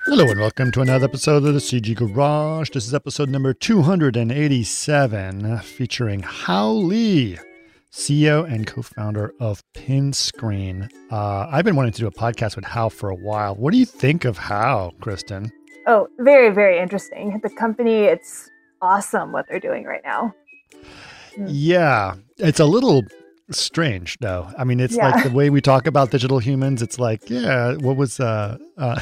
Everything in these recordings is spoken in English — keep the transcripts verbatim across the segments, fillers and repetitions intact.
Hello and welcome to another episode of the C G Garage. This is episode number two hundred eighty-seven, featuring Hao Li, C E O and co-founder of Pinscreen. Uh, I've been wanting to do a podcast with Hao for a while. What do you think of Hao, Kristen? Oh, very, very interesting. The company, it's awesome what they're doing right now. Mm. Yeah, it's a little strange, though. I mean, it's yeah. like the way we talk about digital humans. It's like, yeah, what was... Uh, uh,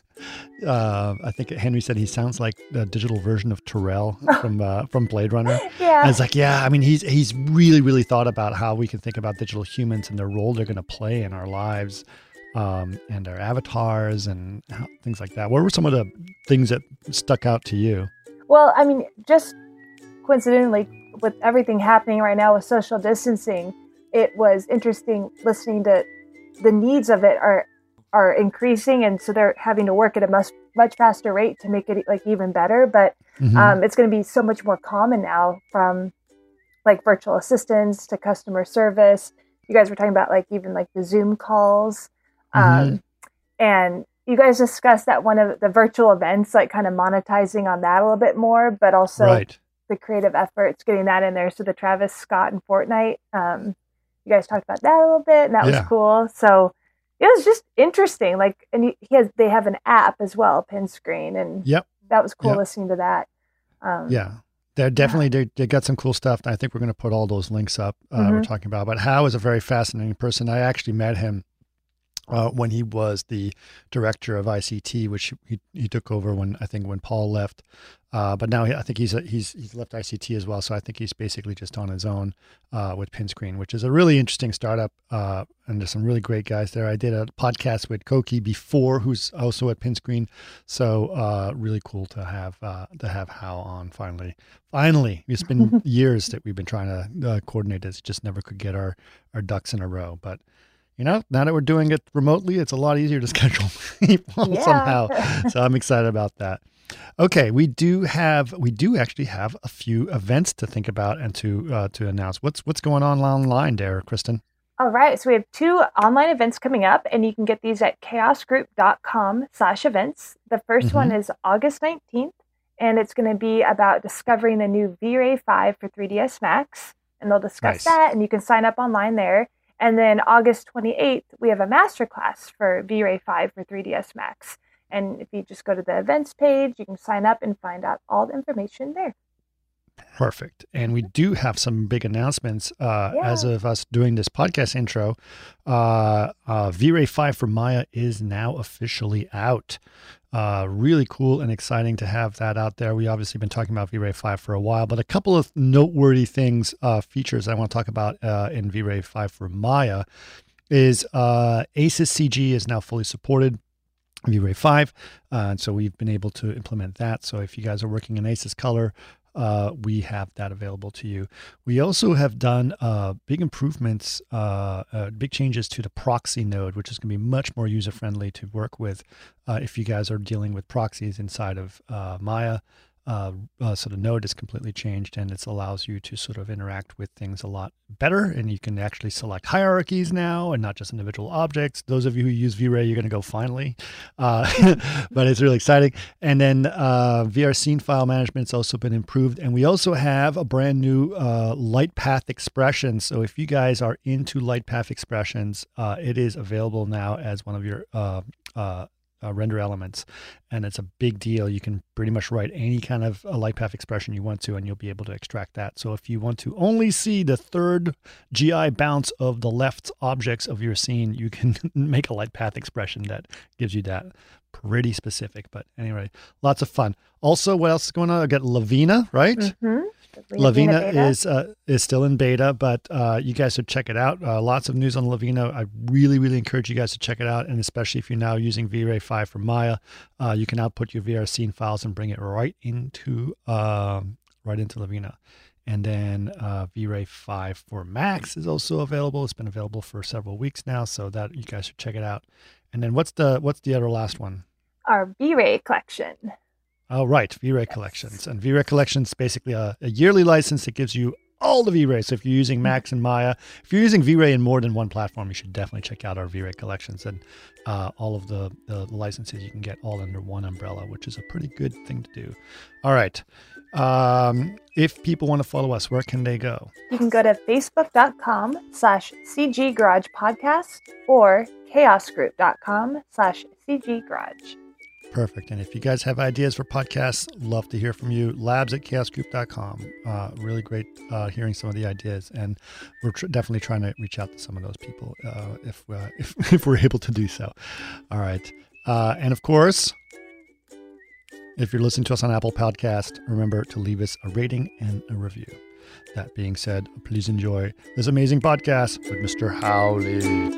Uh, I think Henry said he sounds like the digital version of Tyrell from uh, from Blade Runner. Yeah, and it's like, yeah, I mean, he's he's really really thought about how we can think about digital humans and the role they're going to play in our lives, um, and our avatars and how, things like that. What were some of the things that stuck out to you? Well, I mean, just coincidentally, with everything happening right now with social distancing, it was interesting listening to the needs of it are. are increasing, and so they're having to work at a much much faster rate to make it like even better. But mm-hmm. um, it's going to be so much more common now, from like virtual assistants to customer service. You guys were talking about like even like the Zoom calls, mm-hmm. um, and you guys discussed that one of the virtual events, like kind of monetizing on that a little bit more, but also right. the creative efforts, getting that in there. So the Travis Scott and Fortnite, um, you guys talked about that a little bit, and that yeah. was cool. So it was just interesting. Like, and he has, they have an app as well, Pinscreen, and yep. that was cool yep. listening to that. Um, yeah, they're definitely, yeah. they they got some cool stuff. And I think we're going to put all those links up uh, mm-hmm. we're talking about. But Hao is a very fascinating person. I actually met him uh, when he was the director of I C T, which he, he took over when, I think when Paul left. Uh, but now he, I think he's a, he's he's left I C T as well. So I think he's basically just on his own uh, with Pinscreen, which is a really interesting startup. Uh, and there's some really great guys there. I did a podcast with Koki before, who's also at Pinscreen. So uh, really cool to have uh, to have Hao on finally. Finally, it's been years that we've been trying to uh, coordinate this. Just never could get our, our ducks in a row. But you know, now that we're doing it remotely, it's a lot easier to schedule people yeah. somehow. So I'm excited about that. Okay, we do have we do actually have a few events to think about and to uh, to announce. What's what's going on online there, Kristen? All right, so we have two online events coming up, and you can get these at chaosgroup.com slash events. The first mm-hmm. one is August nineteenth, and it's going to be about discovering the new V-Ray five for three D S Max, and they'll discuss nice. that, and you can sign up online there. And then August twenty-eighth, we have a masterclass for V-Ray five for three D S Max. And if you just go to the events page, you can sign up and find out all the information there. Perfect. And we do have some big announcements uh, yeah. as of us doing this podcast intro. Uh, uh, V-Ray five for Maya is now officially out. Uh, really cool and exciting to have that out there. We obviously been talking about V-Ray five for a while, but a couple of noteworthy things, uh, features I want to talk about uh, in V-Ray five for Maya is uh, ASUS C G is now fully supported. V-Ray five, uh, and so we've been able to implement that. So if you guys are working in ASUS Color, uh, we have that available to you. We also have done uh, big improvements, uh, uh, big changes to the proxy node, which is going to be much more user-friendly to work with uh, if you guys are dealing with proxies inside of uh, Maya. Uh, uh, so the node is completely changed, and it allows you to sort of interact with things a lot better, and you can actually select hierarchies now and not just individual objects. Those of you who use V-Ray, you're going to go finally, uh, but it's really exciting. And then uh, V R scene file management has also been improved, and we also have a brand new uh, light path expression. So if you guys are into light path expressions, uh, it is available now as one of your uh, uh, Uh, render elements, and it's a big deal. You can pretty much write any kind of a light path expression you want to, and you'll be able to extract that. So if you want to only see the third G I bounce of the left objects of your scene, you can make a light path expression that gives you that. Pretty specific, but anyway, lots of fun. Also, what else is going on? I got Lavina, right? Mm-hmm. Lavina is uh, is still in beta, but uh, you guys should check it out. Uh, lots of news on Lavina. I really, really encourage you guys to check it out, and especially if you're now using V-Ray five for Maya, uh, you can output your V R scene files and bring it right into um, right into Lavina. And then uh, V-Ray five for Max is also available. It's been available for several weeks now, so that you guys should check it out. And then what's the what's the other last one? Our V-Ray collection. Oh, right. V-Ray yes. Collections. And V-Ray Collections is basically a, a yearly license that gives you all the V-Ray. So if you're using Max and Maya, if you're using V-Ray in more than one platform, you should definitely check out our V-Ray collections and uh, all of the, the licenses you can get all under one umbrella, which is a pretty good thing to do. All right. Um, if people want to follow us, where can they go? You can go to facebook.com slash CG Garage Podcast or chaosgroup.com slash CG Garage. Perfect. And if you guys have ideas for podcasts, love to hear from you. Labs at chaos group dot com. Uh, really great uh, hearing some of the ideas. And we're tr- definitely trying to reach out to some of those people uh, if, uh, if, if we're able to do so. All right. Uh, and of course, if you're listening to us on Apple Podcast, remember to leave us a rating and a review. That being said, please enjoy this amazing podcast with Mister Howley.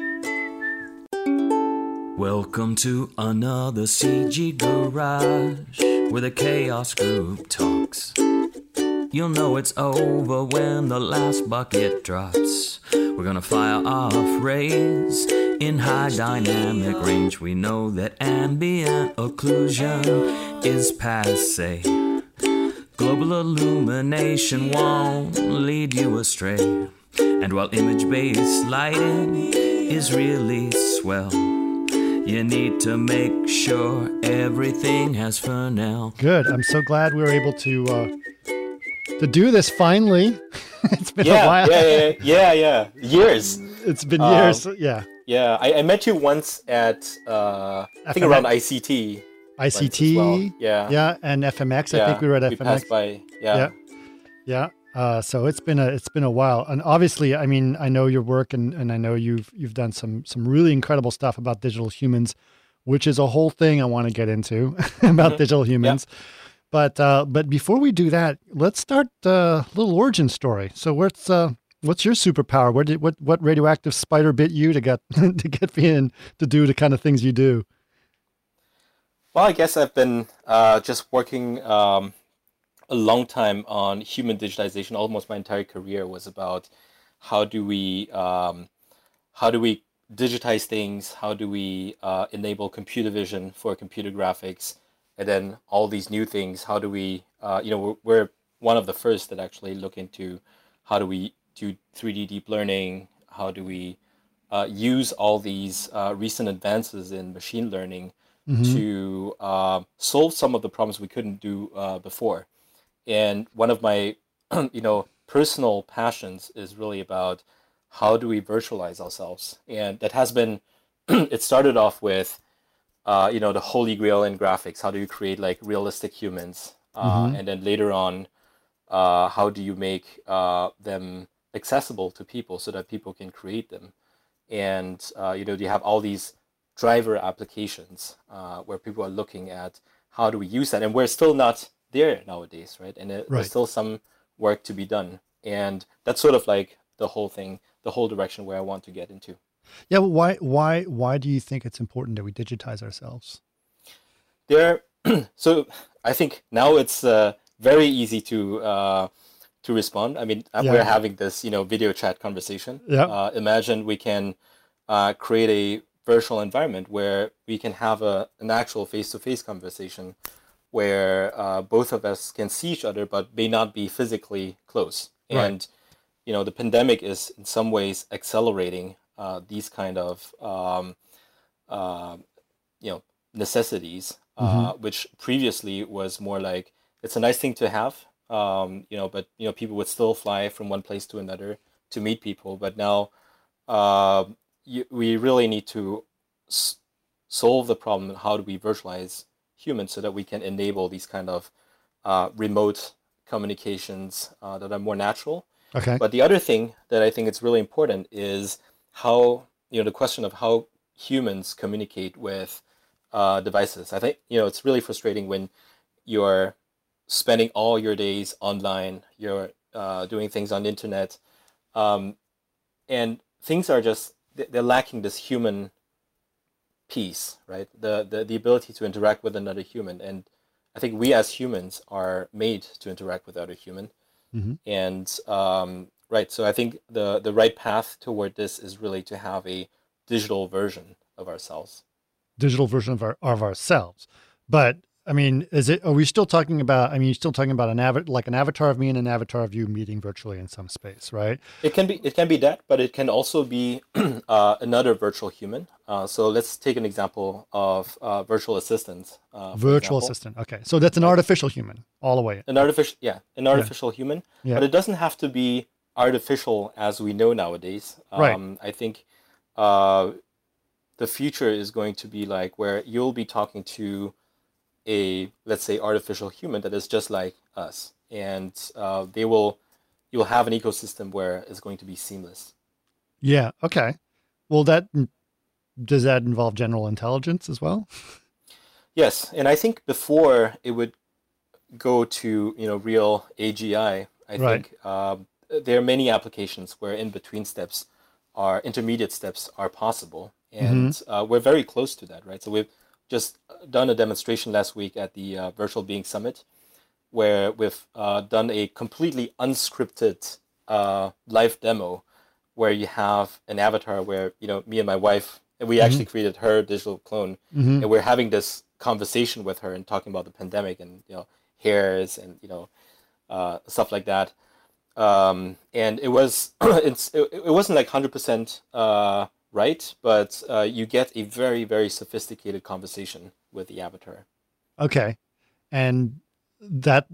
Welcome to another C G Garage, where the Chaos Group talks. You'll know it's over when the last bucket drops. We're gonna fire off rays in high dynamic range. We know that ambient occlusion is passe. Global illumination won't lead you astray. And while image-based lighting is really swell, you need to make sure everything has Fresnel. Good. I'm so glad we were able to uh, to do this finally. It's been yeah, a while. Yeah, yeah, yeah, yeah. Years. It's been years. Um, yeah. Yeah, I, I met you once at uh, I think around I C T. I C T. Well. Yeah. Yeah, and F M X. Yeah, I think we were at we F M X. Passed by. Yeah. Yeah. Yeah. Uh, so it's been a it's been a while, and obviously, I mean, I know your work, and, and I know you've you've done some some really incredible stuff about digital humans, which is a whole thing I want to get into about mm-hmm. digital humans. Yeah. But uh, but before we do that, let's start a uh, little origin story. So what's uh, what's your superpower? Where did what what radioactive spider bit you to get to get in to do the kind of things you do? Well, I guess I've been uh, just working. Um, a long time on human digitization. Almost my entire career was about how do we um, how do we digitize things, how do we uh, enable computer vision for computer graphics, and then all these new things, how do we, uh, you know, we're, we're one of the first that actually look into how do we do three D deep learning, how do we uh, use all these uh, recent advances in machine learning mm-hmm. to uh, solve some of the problems we couldn't do uh, before. And one of my, you know, personal passions is really about how do we virtualize ourselves. And that has been, it started off with, uh, you know, the holy grail in graphics. How do you create like realistic humans? Uh, mm-hmm. And then later on, uh, how do you make uh, them accessible to people so that people can create them? And, uh, you know, you have all these driver applications uh, where people are looking at how do we use that? And we're still not there nowadays, right? And it, right. there's still some work to be done. And that's sort of like the whole thing, the whole direction where I want to get into. Yeah, well, why why why do you think it's important that we digitize ourselves? There, so I think now it's uh, very easy to uh, to respond. I mean, yeah. we're having this, you know, video chat conversation. Yeah. Uh, imagine we can uh, create a virtual environment where we can have a an actual face-to-face conversation where uh, both of us can see each other but may not be physically close. Right. And, you know, the pandemic is in some ways accelerating uh, these kind of, um, uh, you know, necessities, uh, mm-hmm. which previously was more like, it's a nice thing to have, um, you know, but, you know, people would still fly from one place to another to meet people. But now uh, you, we really need to s- solve the problem. How do we virtualize humans so that we can enable these kind of uh, remote communications uh, that are more natural. Okay. But the other thing that I think is really important is how, you know, the question of how humans communicate with uh, devices. I think, you know, it's really frustrating when you're spending all your days online, you're uh, doing things on the internet, um, and things are just, they're lacking this human piece, right? The, the the ability to interact with another human. And I think we as humans are made to interact with other human. Mm-hmm. And um, right, so I think the the right path toward this is really to have a digital version of ourselves. Digital version of our of ourselves. But I mean, is it, are we still talking about, I mean, you're still talking about an avatar, like an avatar of me and an avatar of you meeting virtually in some space, right? It can be it can be that, but it can also be uh, another virtual human. Uh, so let's take an example of uh, virtual assistant. Uh, for Virtual example. assistant. Okay. So that's an Right. artificial human all the way. An artificial, yeah, an artificial human, Yeah. but it doesn't have to be artificial as we know nowadays. Right. Um, I think uh, the future is going to be like where you'll be talking to a, let's say, artificial human that is just like us, and uh, they will, you'll have an ecosystem where it's going to be seamless. Yeah. Okay. Well, that, does that involve general intelligence as well? Yes, and I think before it would go to you know real A G I, I Right. think um, there are many applications where in between steps are intermediate steps are possible, and Mm-hmm. uh, we're very close to that, right? So we've just done a demonstration last week at the uh, Virtual Being Summit, where we've uh, done a completely unscripted uh, live demo, where you have an avatar where you know me and my wife, and we actually created her digital clone, Mm-hmm. and we're having this conversation with her and talking about the pandemic and you know hairs and you know uh, stuff like that. Um, and it was it's it, it wasn't like one hundred percent uh, right, but uh, you get a very very sophisticated conversation with the avatar. Okay. And that,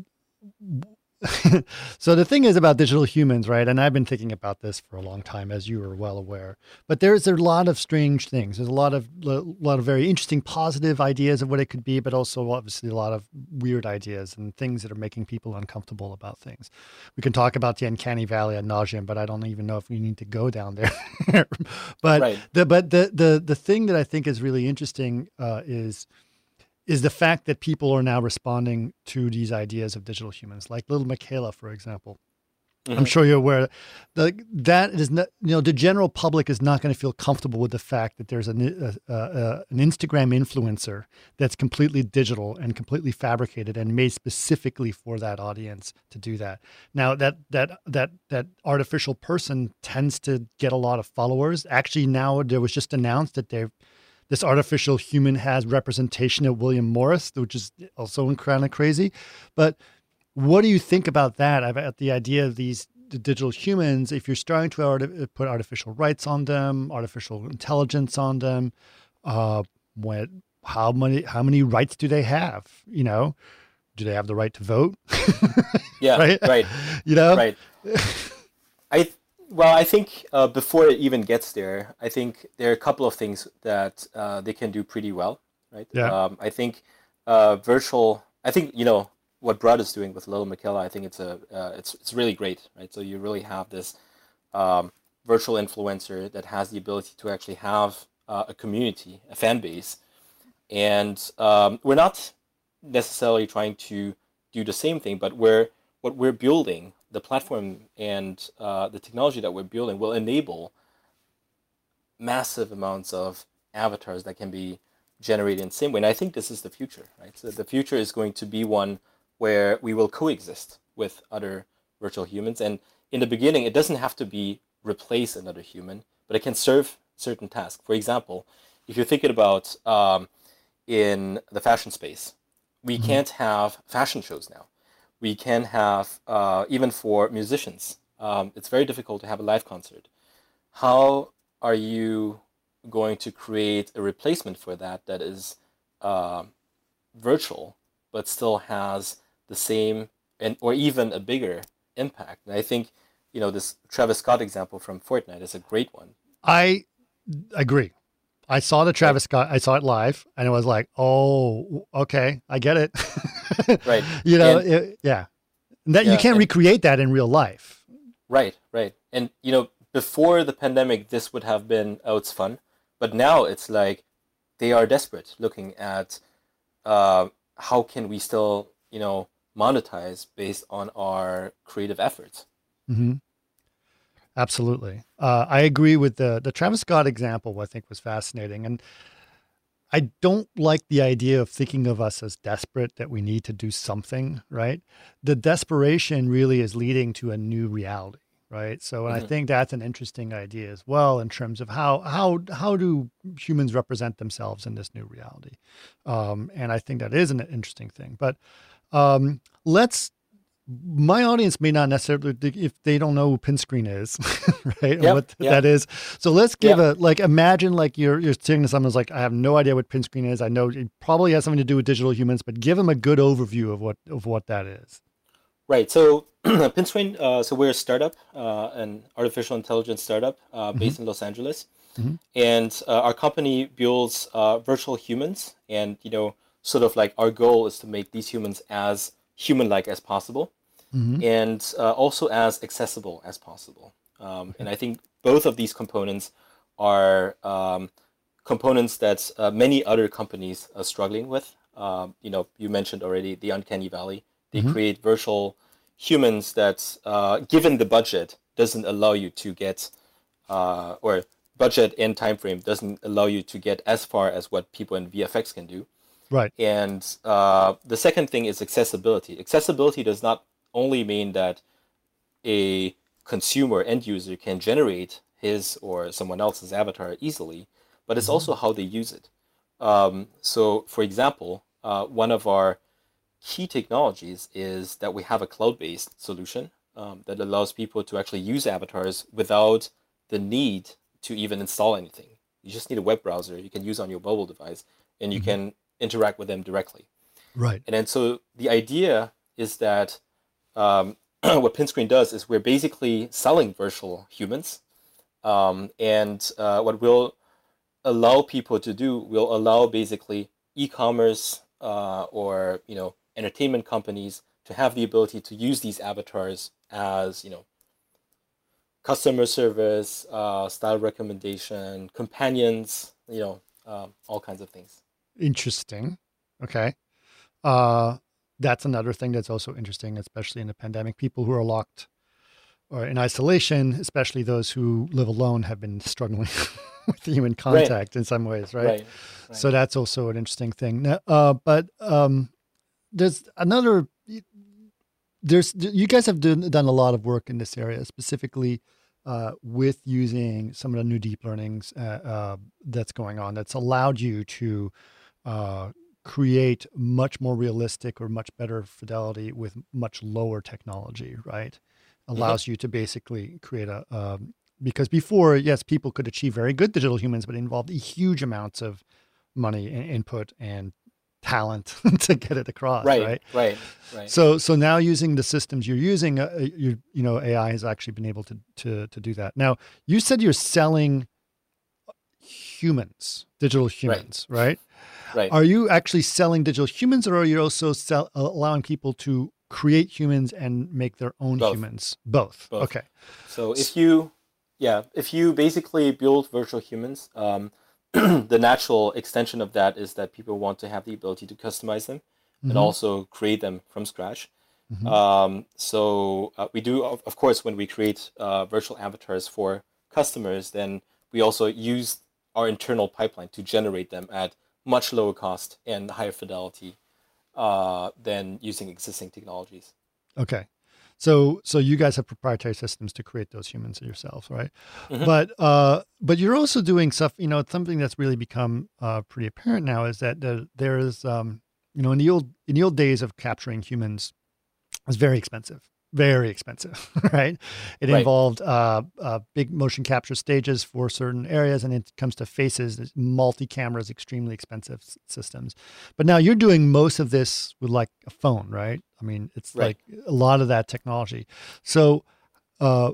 so the thing is about digital humans, right? And I've been thinking about this for a long time, as you are well aware, but there's a lot of strange things. There's a lot of, a lot of very interesting, positive ideas of what it could be, but also obviously a lot of weird ideas and things that are making people uncomfortable about things. We can talk about the uncanny valley ad nauseum, but I don't even know if we need to go down there. but Right. the, but the, the, the thing that I think is really interesting uh, is, is the fact that people are now responding to these ideas of digital humans, like little Michaela, for example. I'm Mhm. sure you're aware that that is not, you know, the general public is not going to feel comfortable with the fact that there's an, uh, uh, an Instagram influencer that's completely digital and completely fabricated and made specifically for that audience to do that. Now that, that, that, that artificial person tends to get a lot of followers. Actually, now there was just announced that they've, this artificial human has representation at William Morris, which is also kind of crazy. But what do you think about that? About the idea of these the digital humans, if you're starting to arti- put artificial rights on them, artificial intelligence on them, uh, what, how many, how many rights do they have? You know, do they have the right to vote? Yeah, right. right, You know, right. I well, I think uh, before it even gets there, I think there are a couple of things that uh, they can do pretty well, right? Yeah. Um, I think uh, virtual. I think you know what Brad is doing with Little Michaela. I think it's a uh, it's it's really great, right? So you really have this um, virtual influencer that has the ability to actually have uh, a community, a fan base, and um, we're not necessarily trying to do the same thing, but we're what we're building, the platform and uh, the technology that we're building will enable massive amounts of avatars that can be generated in the same way. And I think this is the future, right? So the future is going to be one where we will coexist with other virtual humans. And in the beginning, it doesn't have to be replace another human, but it can serve certain tasks. For example, if you're thinking about um, in the fashion space, we Mhm. can't have fashion shows now. We can have, uh, even for musicians, um, it's very difficult to have a live concert. How are you going to create a replacement for that that is um virtual, but still has the same and or even a bigger impact? And I think, you know, this Travis Scott example from Fortnite is a great one. I agree. I saw the Travis Scott, I saw it live and it was like, oh, okay, I get it. Right. You know, And- it- yeah. That you Yeah, can't and- recreate that in real life. Right, right. And, you know, before the pandemic, this would have been, oh, it's fun. But now it's like they are desperate looking at uh, how can we still, you know, monetize based on our creative efforts. hmm Absolutely. Uh, I agree with the, the Travis Scott example, I think was fascinating. And I don't like the idea of thinking of us as desperate that we need to do something, right? The desperation really is leading to a new reality. right? So, and I Mhm. think that's an interesting idea as well in terms of how how how do humans represent themselves in this new reality, um, and I think that is an interesting thing. But um, let's. My audience may not necessarily, if they don't know who Pinscreen is, right, and Yep. what Yep. that is. So let's give Yep. a like. Imagine like you're you're sitting to someone's like, I have no idea what Pinscreen is. I know it probably has something to do with digital humans, but give them a good overview of what of what that is. Right. So Pinscreen, uh, so we're a startup, uh, an artificial intelligence startup uh, Mm-hmm. based in Los Angeles, Mm-hmm. and uh, our company builds uh, virtual humans, and you know, sort of like our goal is to make these humans as human-like as possible, Mm-hmm. and uh, also as accessible as possible. Um, and I think both of these components are um, components that uh, many other companies are struggling with. Um, you know, you mentioned already the Uncanny Valley. They Mm-hmm. create virtual humans that, uh, given the budget, doesn't allow you to get, uh, or budget and time frame doesn't allow you to get as far as what people in V F X can do. Right. And uh, the second thing is accessibility. Accessibility does not only mean that a consumer end user can generate his or someone else's avatar easily, but it's Mm-hmm. also how they use it. Um, so, for example, uh, one of our key technologies is that we have a cloud-based solution um, that allows people to actually use avatars without the need to even install anything. You just need a web browser you can use on your mobile device, and you Mm-hmm. can interact with them directly. Right. And then so the idea is that um, what Pinscreen does is we're basically selling virtual humans, um, and uh, what we'll allow people to do, will allow basically e-commerce uh, or you know entertainment companies to have the ability to use these avatars as you know customer service, uh, style recommendation, companions, you know, um, all kinds of things. Interesting. Okay. Uh, that's another thing that's also interesting, especially in the pandemic. People who are locked or in isolation, especially those who live alone, have been struggling with human contact right. in some ways, right? Right. right? So that's also an interesting thing. Now, uh, but um, there's another. There's you guys have done, done a lot of work in this area, specifically uh, with using some of the new deep learnings uh, uh, that's going on. That's allowed you to uh, create much more realistic or much better fidelity with much lower technology, right? Allows mm-hmm. you to basically create a, um, because before, yes, people could achieve very good digital humans, but it involved huge amounts of money and input and talent to get it across, right, right? Right, right. So, so now using the systems you're using, uh, you you know, A I has actually been able to to to do that. Now, you said you're selling humans, digital humans, right? Right. Right. Are you actually selling digital humans, or are you also sell, allowing people to create humans and make their own Both. humans? Both. Both. Okay. So if you, yeah, if you basically build virtual humans, um, the natural extension of that is that people want to have the ability to customize them mm-hmm. and also create them from scratch. Mm-hmm. Um, so uh, we do, of, of course, when we create uh, virtual avatars for customers, then we also use our internal pipeline to generate them at much lower cost and higher fidelity uh, than using existing technologies. Okay. So, so you guys have proprietary systems to create those humans yourselves, right? Mm-hmm. But, uh, but you're also doing stuff. You know, something that's really become uh, pretty apparent now is that the, there is, um, you know, in the old in the old days of capturing humans, it was very expensive, very expensive, right? It right. involved uh, uh, big motion capture stages for certain areas, and it comes to faces, multi-cameras, extremely expensive s- systems. But now you're doing most of this with like a phone, right? I mean, it's right. like a lot of that technology. So uh,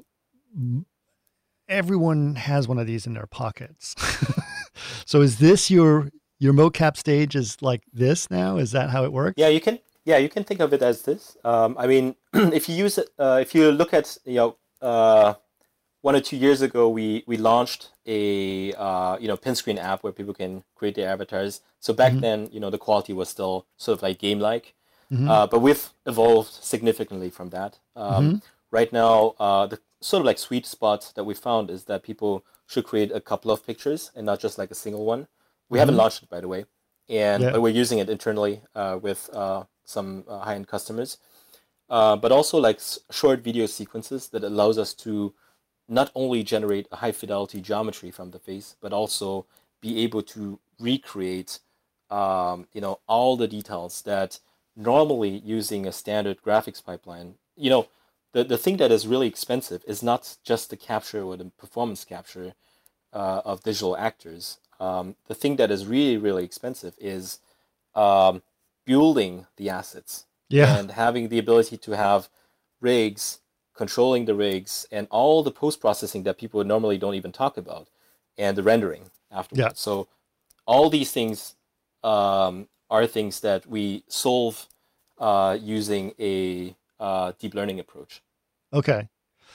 everyone has one of these in their pockets. So is this your your mocap stage is like this now? Is that how it works? Yeah, you can. Yeah, you can think of it as this. Um, I mean, if you use it, uh, if you look at, you know, uh, one or two years ago, we we launched a uh, you know Pinscreen app where people can create their avatars. So back mm-hmm. then, you know, the quality was still sort of like game-like. Mm-hmm. Uh, but we've evolved significantly from that. Um, mm-hmm. Right now, uh, the sort of like sweet spot that we found is that people should create a couple of pictures and not just like a single one. We mm-hmm. haven't launched it, by the way, and yeah. but we're using it internally uh, with uh, some uh, high-end customers. uh, but also like s- short video sequences that allows us to not only generate a high fidelity geometry from the face, but also be able to recreate, um, you know, all the details that normally using a standard graphics pipeline, you know, the, the thing that is really expensive is not just the capture or the performance capture uh, of digital actors. Um, the thing that is really, really expensive is um, building the assets Yeah. and having the ability to have rigs, controlling the rigs, and all the post-processing that people normally don't even talk about, and the rendering afterwards. Yeah. So all these things um, are things that we solve uh, using a uh, deep learning approach. Okay.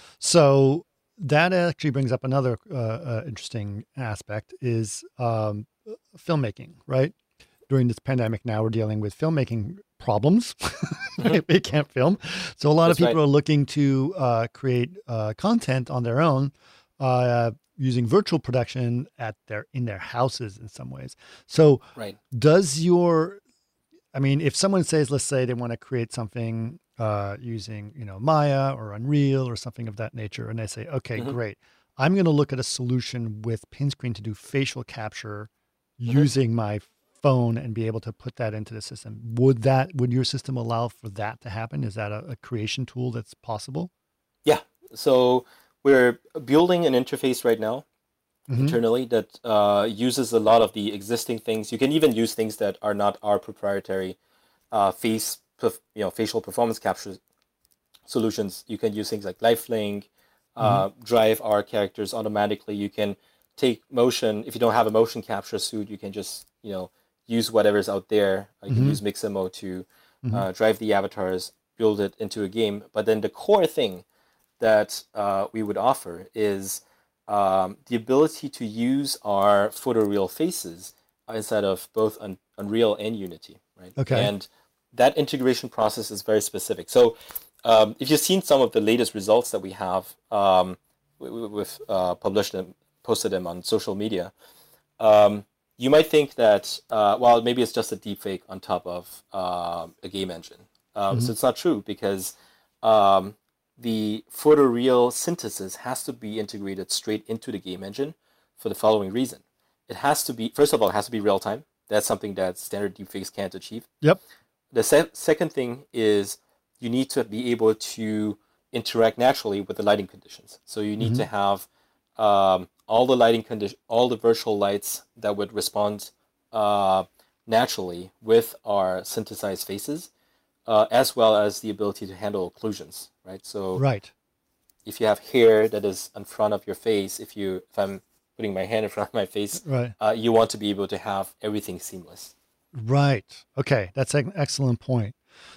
So that actually brings up another uh, uh, interesting aspect is um, filmmaking, right? During this pandemic now, we're dealing with filmmaking problems. Mhm. They can't film. So a lot of That's people right. are looking to uh, create uh, content on their own uh, using virtual production at their in their houses in some ways. So Right. does your I mean, if someone says, let's say they want to create something uh, using, you know, Maya or Unreal or something of that nature, and they say, okay, hmm great, I'm going to look at a solution with Pinscreen to do facial capture hmm using my phone and be able to put that into the system. Would that, would your system allow for that to happen? Is that a, a creation tool that's possible? Yeah. So we're building an interface right now Mm-hmm. internally that uh, uses a lot of the existing things. You can even use things that are not our proprietary uh, face, perf- you know, facial performance capture solutions. You can use things like LifeLink, Mm-hmm. uh, drive our characters automatically. You can take motion. If you don't have a motion capture suit, you can just, you know, use whatever's out there. You can Mm-hmm. use Mixamo to Mm-hmm. uh, drive the avatars, build it into a game. But then the core thing that uh, we would offer is um, the ability to use our photoreal faces inside of both Un- Unreal and Unity, right? Okay. And that integration process is very specific. So um, if you've seen some of the latest results that we have, um, we, we- we've uh, published them, posted them on social media, um, you might think that, uh, well, maybe it's just a deepfake on top of um a game engine. Um, Mm-hmm. so it's not true because um, the photoreal synthesis has to be integrated straight into the game engine for the following reason. It has to be, first of all, it has to be real time. That's something that standard deepfakes can't achieve. Yep. The se- second thing is you need to be able to interact naturally with the lighting conditions. So you need Mm-hmm. to have um, all the lighting condition, all the virtual lights that would respond uh, naturally with our synthesized faces, uh, as well as the ability to handle occlusions. Right. So Right. if you have hair that is in front of your face, if you if I'm putting my hand in front of my face, Right. uh, you want to be able to have everything seamless. Right. Okay. That's an excellent point.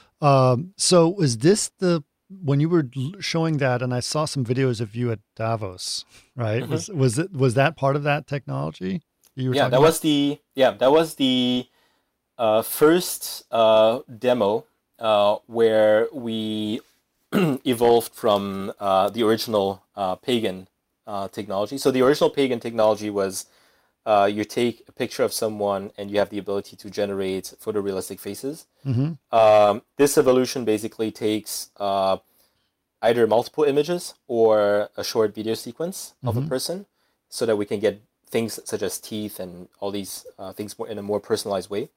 Um, so was this the when you were l- showing that, and I saw some videos of you at Davos, right? Mhm. Was was it was that part of that technology you were Yeah, talking that about? was the yeah that was the uh, first uh, demo uh, where we evolved from uh, the original uh, pagan uh, technology. So the original pagan technology was uh, you take a picture of someone and you have the ability to generate photorealistic faces. Mm-hmm. Um, this evolution basically takes uh, either multiple images or a short video sequence of a Mm-hmm. person so that we can get things such as teeth and all these uh, things more in a more personalized way.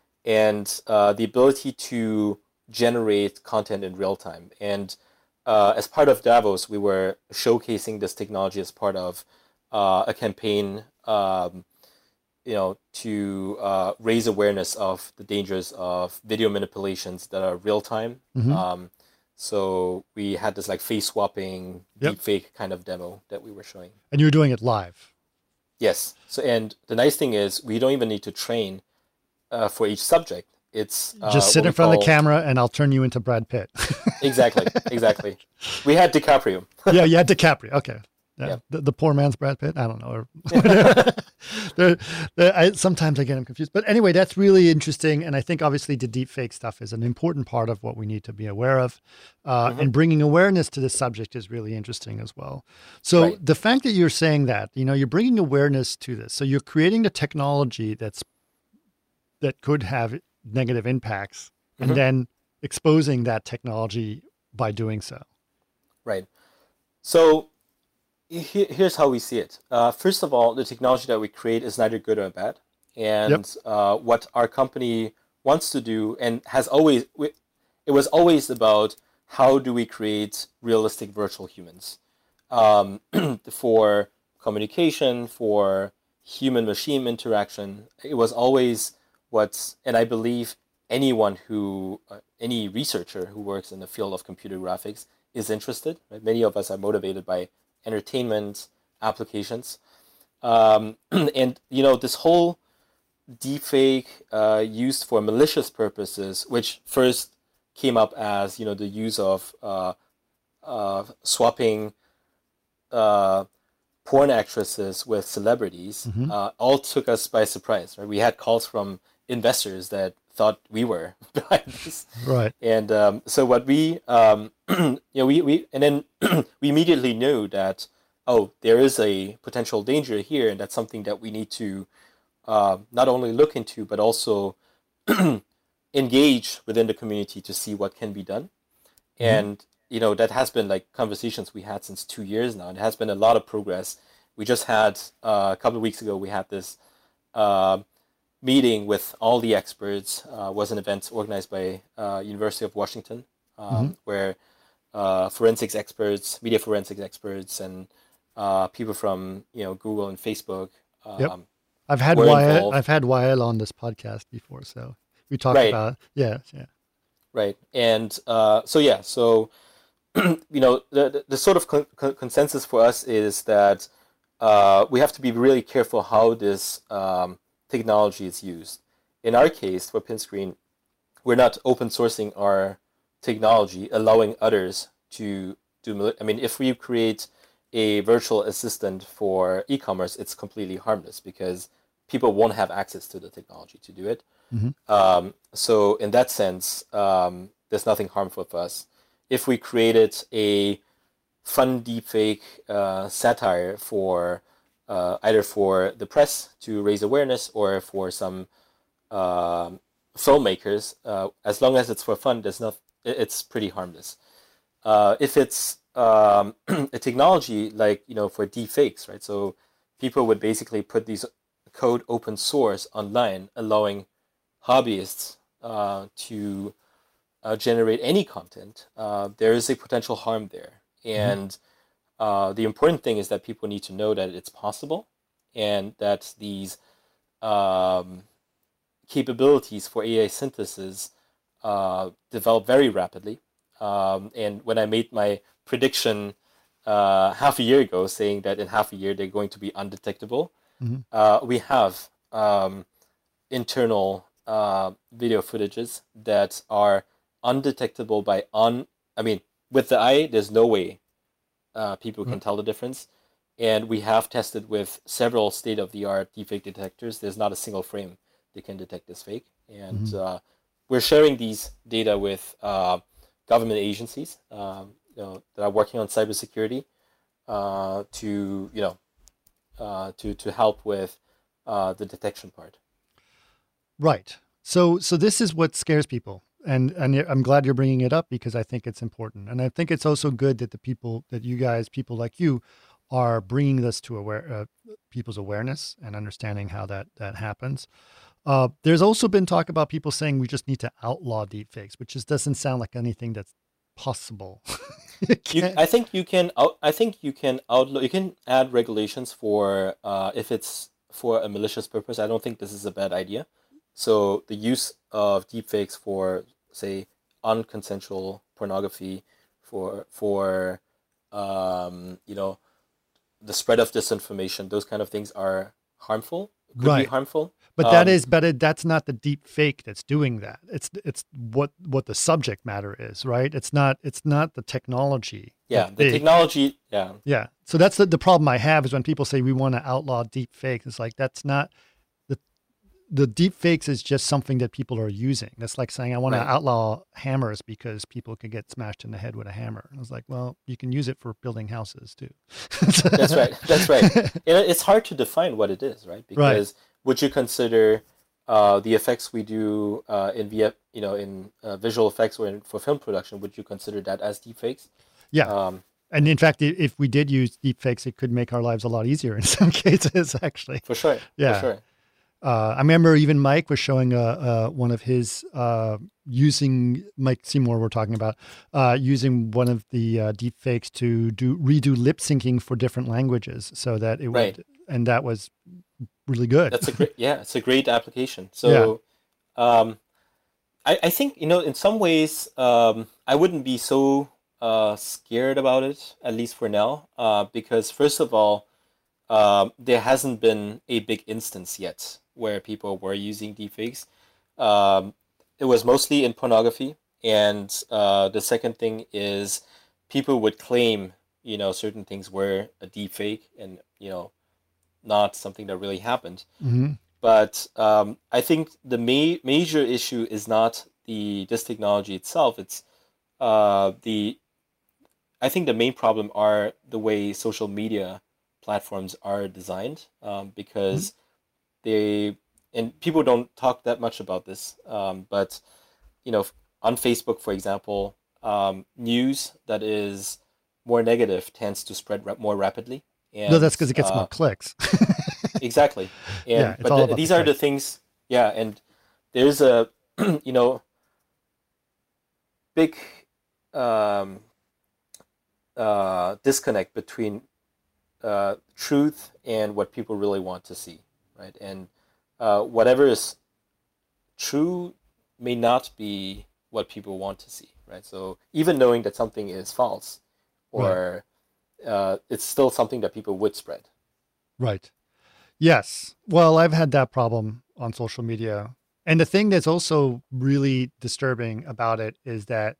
And uh, the ability to generate content in real time. And uh, as part of Davos, we were showcasing this technology as part of uh, a campaign, um, you know, to uh, raise awareness of the dangers of video manipulations that are real time. Mm-hmm. Um, so we had this like face swapping, Yep. deepfake kind of demo that we were showing. And you were doing it live. Yes. So and the nice thing is we don't even need to train uh, for each subject. It's uh, Just sit what we in front of call the camera, and I'll turn you into Brad Pitt. exactly, exactly. We had DiCaprio. Yeah, you had DiCaprio. Okay. Yeah. Yeah. The, the poor man's Brad Pitt. I don't know. Or they're, they're, I, sometimes I get them confused. But anyway, that's really interesting. And I think obviously the deepfake stuff is an important part of what we need to be aware of. Uh, Mhm. And bringing awareness to this subject is really interesting as well. So Right. the fact that you're saying that, you know, you're bringing awareness to this. So you're creating the technology that's that could have negative impacts, and Mhm. then exposing that technology by doing so. Right. So he- here's how we see it. Uh, first of all, the technology that we create is neither good or bad. And Yep. uh, what our company wants to do and has always, it was always about how do we create realistic virtual humans um, for communication, for human-machine interaction. It was always what's, and I believe anyone who, uh, any researcher who works in the field of computer graphics is interested. Right? Many of us are motivated by entertainment applications. Um, and, you know, this whole deepfake uh, used for malicious purposes, which first came up as, you know, the use of uh, uh, swapping uh, porn actresses with celebrities, Mhm. uh, all took us by surprise. Right? We had calls from investors that thought we were behind this. Right. And um, so what we, um, you know, we, we and then we immediately knew that, oh, there is a potential danger here, and that's something that we need to uh, not only look into, but also engage within the community to see what can be done. Mm-hmm. And, you know, that has been like conversations we had since two years now. And it has been a lot of progress. We just had, uh, a couple of weeks ago, we had this uh, meeting with all the experts. Uh, was an event organized by uh, University of Washington, um, mm-hmm. where uh, forensics experts, media forensics experts, and uh, people from, you know, Google and Facebook. Um, yep. I've had Wael, I've had Wael on this podcast before, so we talked right. about yeah, yeah. Right, and uh, so yeah, so you know, the, the the sort of con- con- consensus for us is that uh, we have to be really careful how this um, technology is used. In our case, for Pinscreen, we're not open sourcing our technology, allowing others to do. I mean, if we create a virtual assistant for e-commerce, it's completely harmless because people won't have access to the technology to do it. Mm-hmm. Um, so in that sense, um, there's nothing harmful for us. If we created a fun deepfake uh, satire for uh, either for the press to raise awareness or for some uh, filmmakers, uh, as long as it's for fun, there's not. It's pretty harmless. Uh, if it's um, a technology like, you know, for deepfakes, right? So people would basically put these code open source online, allowing hobbyists uh, to uh, generate any content. Uh, there is a potential harm there, and mm-hmm. uh, the important thing is that people need to know that it's possible, and that these um, capabilities for A I synthesis uh, develop very rapidly. Um, and when I made my prediction uh, half a year ago, saying that in half a year they're going to be undetectable, mm-hmm. uh, we have um, internal uh, video footages that are undetectable by on. I mean, with the eye, there's no way uh, people can mm-hmm. tell the difference. And we have tested with several state-of-the-art deepfake detectors. There's not a single frame that can detect this fake. And mm-hmm. uh, we're sharing these data with uh, government agencies, um, you know, that are working on cybersecurity uh, to, you know, uh, to to help with uh, the detection part. Right. So so this is what scares people, and and I'm glad you're bringing it up because I think it's important, and I think it's also good that the people that you guys, people like you, are bringing this to aware uh, people's awareness and understanding how that that happens. Uh, there's also been talk about people saying we just need to outlaw deepfakes, which just doesn't sound like anything that's possible. you, I think you can. Out, I think you can outlaw. You can add regulations for uh, if it's for a malicious purpose. I don't think this is a bad idea. So the use of deepfakes for, say, unconsensual pornography, for for um, you know, the spread of disinformation, those kind of things are harmful. Could right. be harmful. But that um, is, but it, that's not the deep fake that's doing that. It's it's what what the subject matter is, right? It's not it's not the technology. Yeah, the big. technology. Yeah, yeah. So that's the, the problem I have is when people say we want to outlaw deep fakes. It's like that's not the the deep fakes is just something that people are using. That's like saying I want right. to outlaw hammers because people could get smashed in the head with a hammer. I was like, well, you can use it for building houses too. That's right. That's right. It's hard to define what it is, right? Because right. would you consider uh, the effects we do uh, in V F, you know, in uh, visual effects or in, for film production, would you consider that as deepfakes? Yeah. Um, and in fact, i- if we did use deepfakes, it could make our lives a lot easier in some cases, actually. for sure. Yeah. For sure. Uh, I remember even Mike was showing uh, uh, one of his uh, using Mike Seymour. We're talking about uh, using one of the uh, deep fakes to do redo lip syncing for different languages, so that it Right. would, and that was really good. That's a great, yeah, it's a great application. So, um, I, I think, you know, in some ways, um, I wouldn't be so uh, scared about it, at least for now, uh, because first of all, um, there hasn't been a big instance yet where people were using deepfakes. Um, it was mostly in pornography, and uh, the second thing is people would claim, you know, certain things were a deepfake and, you know, not something that really happened. hmm But um, I think the ma- major issue is not the this technology itself. It's uh, the I think the main problem are the way social media platforms are designed, um, because they and people don't talk that much about this. Um, but you know, on Facebook, for example, um, news that is more negative tends to spread ra- more rapidly. No, And that's because it gets uh, more clicks. exactly. And Yeah, it's but all th- about the these are the clicks. things, yeah. And there's a you know big um, uh, disconnect between uh, truth and what people really want to see, right? And uh, whatever is true may not be what people want to see, right? So even knowing that something is false, or uh, it's still something that people would spread. Right. Yes. Well, I've had that problem on social media. And the thing that's also really disturbing about it is that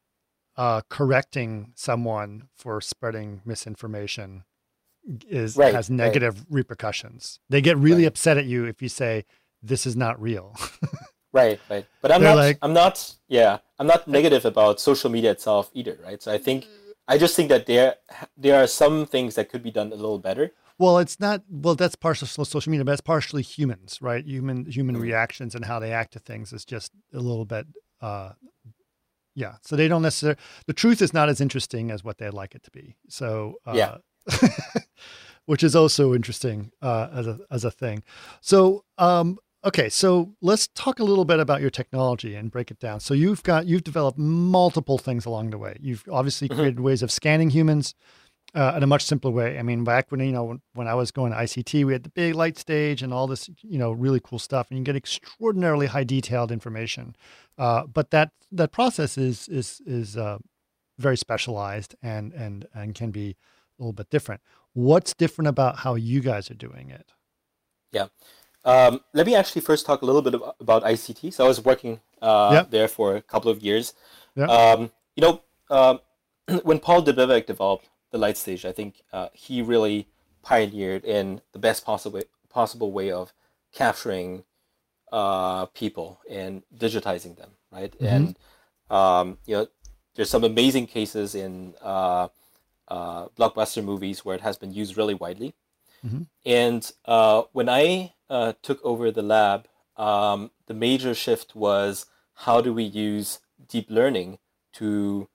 uh, correcting someone for spreading misinformation is Right, has right, negative repercussions. They get really right, upset at you if you say this is not real. right, right. But I'm They're not, like, I'm not, yeah, I'm not negative about social media itself either, right? So I think, I just think that there, there are some things that could be done a little better. well, it's not. Well, that's partially so- social media, but it's partially humans, right? Human human Mm. reactions and how they act to things is just a little bit. Uh, yeah. So they don't necessarily. The truth is not as interesting as what they'd like it to be. So, Yeah. uh, which is also interesting uh, as a as a thing. So, um, okay, so let's talk a little bit about your technology and break it down. So you've got you've developed multiple things along the way. You've obviously Mhm. created ways of scanning humans uh, in a much simpler way. I mean, back when you know when, when I was going to I C T, we had the big light stage and all this you know really cool stuff, and you get extraordinarily high detailed information. Uh, but that that process is is is uh, very specialized and and and can be a little bit different. What's different about how you guys are doing it? Yeah. Um, let me actually first talk a little bit about, about I C T. So I was working uh, Yeah, there for a couple of years. yeah, Um, you know, um, when Paul Debevec developed the light stage, I think uh, he really pioneered in the best possible possible way of capturing uh, people and digitizing them, right? hmm And um, you know, there's some amazing cases in uh, uh, blockbuster movies where it has been used really widely. hmm And uh, when I uh, took over the lab, um, the major shift was how do we use deep learning to,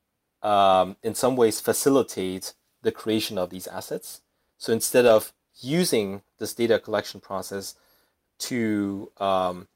um, in some ways, facilitate the creation of these assets. So instead of using this data collection process to um,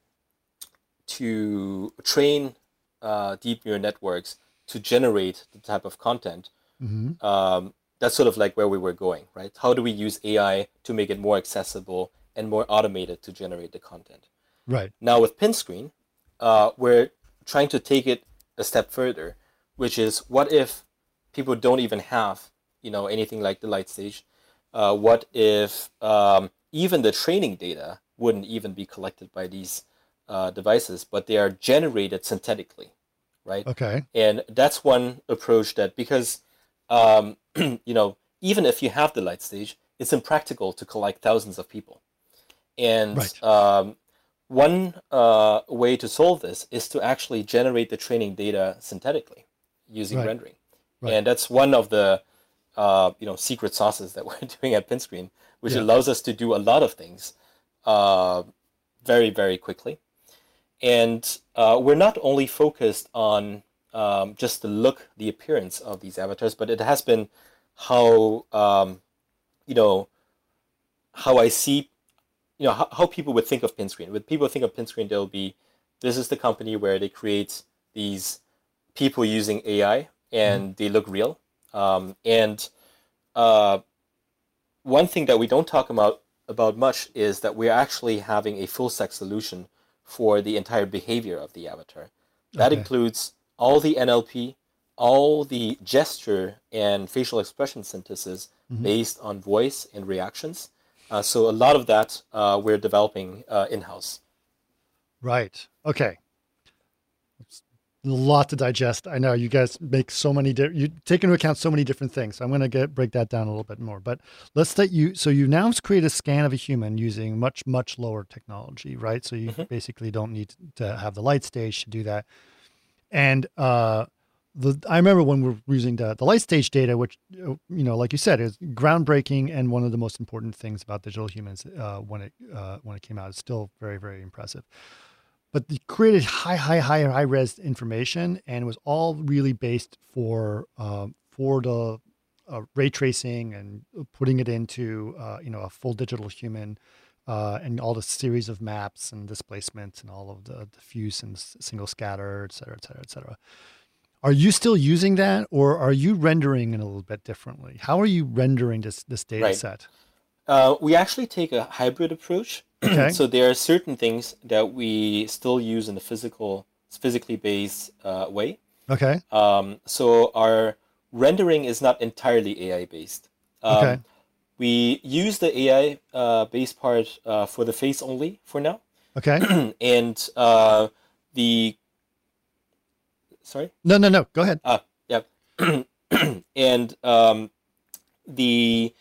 to train uh, deep neural networks to generate the type of content, hmm um, that's sort of like where we were going, right? How do we use A I to make it more accessible and more automated to generate the content? right, Now with Pinscreen, uh, we're trying to take it a step further, which is what if people don't even have, you know, anything like the light stage? Uh, what if um, even the training data wouldn't even be collected by these uh, devices, but they are generated synthetically, right? okay, And that's one approach that because um, you know, even if you have the light stage, it's impractical to collect thousands of people. And right, um, one uh, way to solve this is to actually generate the training data synthetically using right, rendering. right, And that's one of the uh, you know secret sauces that we're doing at Pinscreen, which yeah, allows us to do a lot of things uh, very, very quickly. And uh, we're not only focused on um, just the look, the appearance of these avatars, but it has been how, um, you know, how I see, you know, how, how people would think of Pinscreen. When people think of Pinscreen, they'll be, this is the company where they create these people using A I and mm-hmm. they look real. Um, and uh, one thing that we don't talk about about much is that we're actually having a full stack solution for the entire behavior of the avatar. That okay. includes all the N L P, all the gesture and facial expression synthesis mm-hmm. based on voice and reactions. Uh, so a lot of that uh, we're developing uh, in-house. Right. Okay. A lot to digest. I know you guys make so many, di- you take into account so many different things. So I'm going to get break that down a little bit more. But let's let you. So you now create a scan of a human using much much lower technology, right? So you mm-hmm. basically don't need to have the light stage to do that. And uh, the I remember when we were using the the light stage data, which you know, like you said, is groundbreaking and one of the most important things about digital humans uh, when it uh, when it came out. It's still very very impressive. But they created high, high, high, high res information, and it was all really based for uh, for the uh, ray tracing and putting it into uh, you know a full digital human, uh, and all the series of maps and displacements and all of the diffuse and single scatter, et cetera, et cetera, et cetera. Are you still using that, or are you rendering it a little bit differently? How are you rendering this this data right. set? Uh, we actually take a hybrid approach. Okay. So there are certain things that we still use in a physical, physically based uh, way. Okay. Um, so our rendering is not entirely A I based. Um, okay. We use the A I uh, based part uh, for the face only for now. Okay. and uh, the sorry. No, no, no. Go ahead. Ah, yeah. and um, the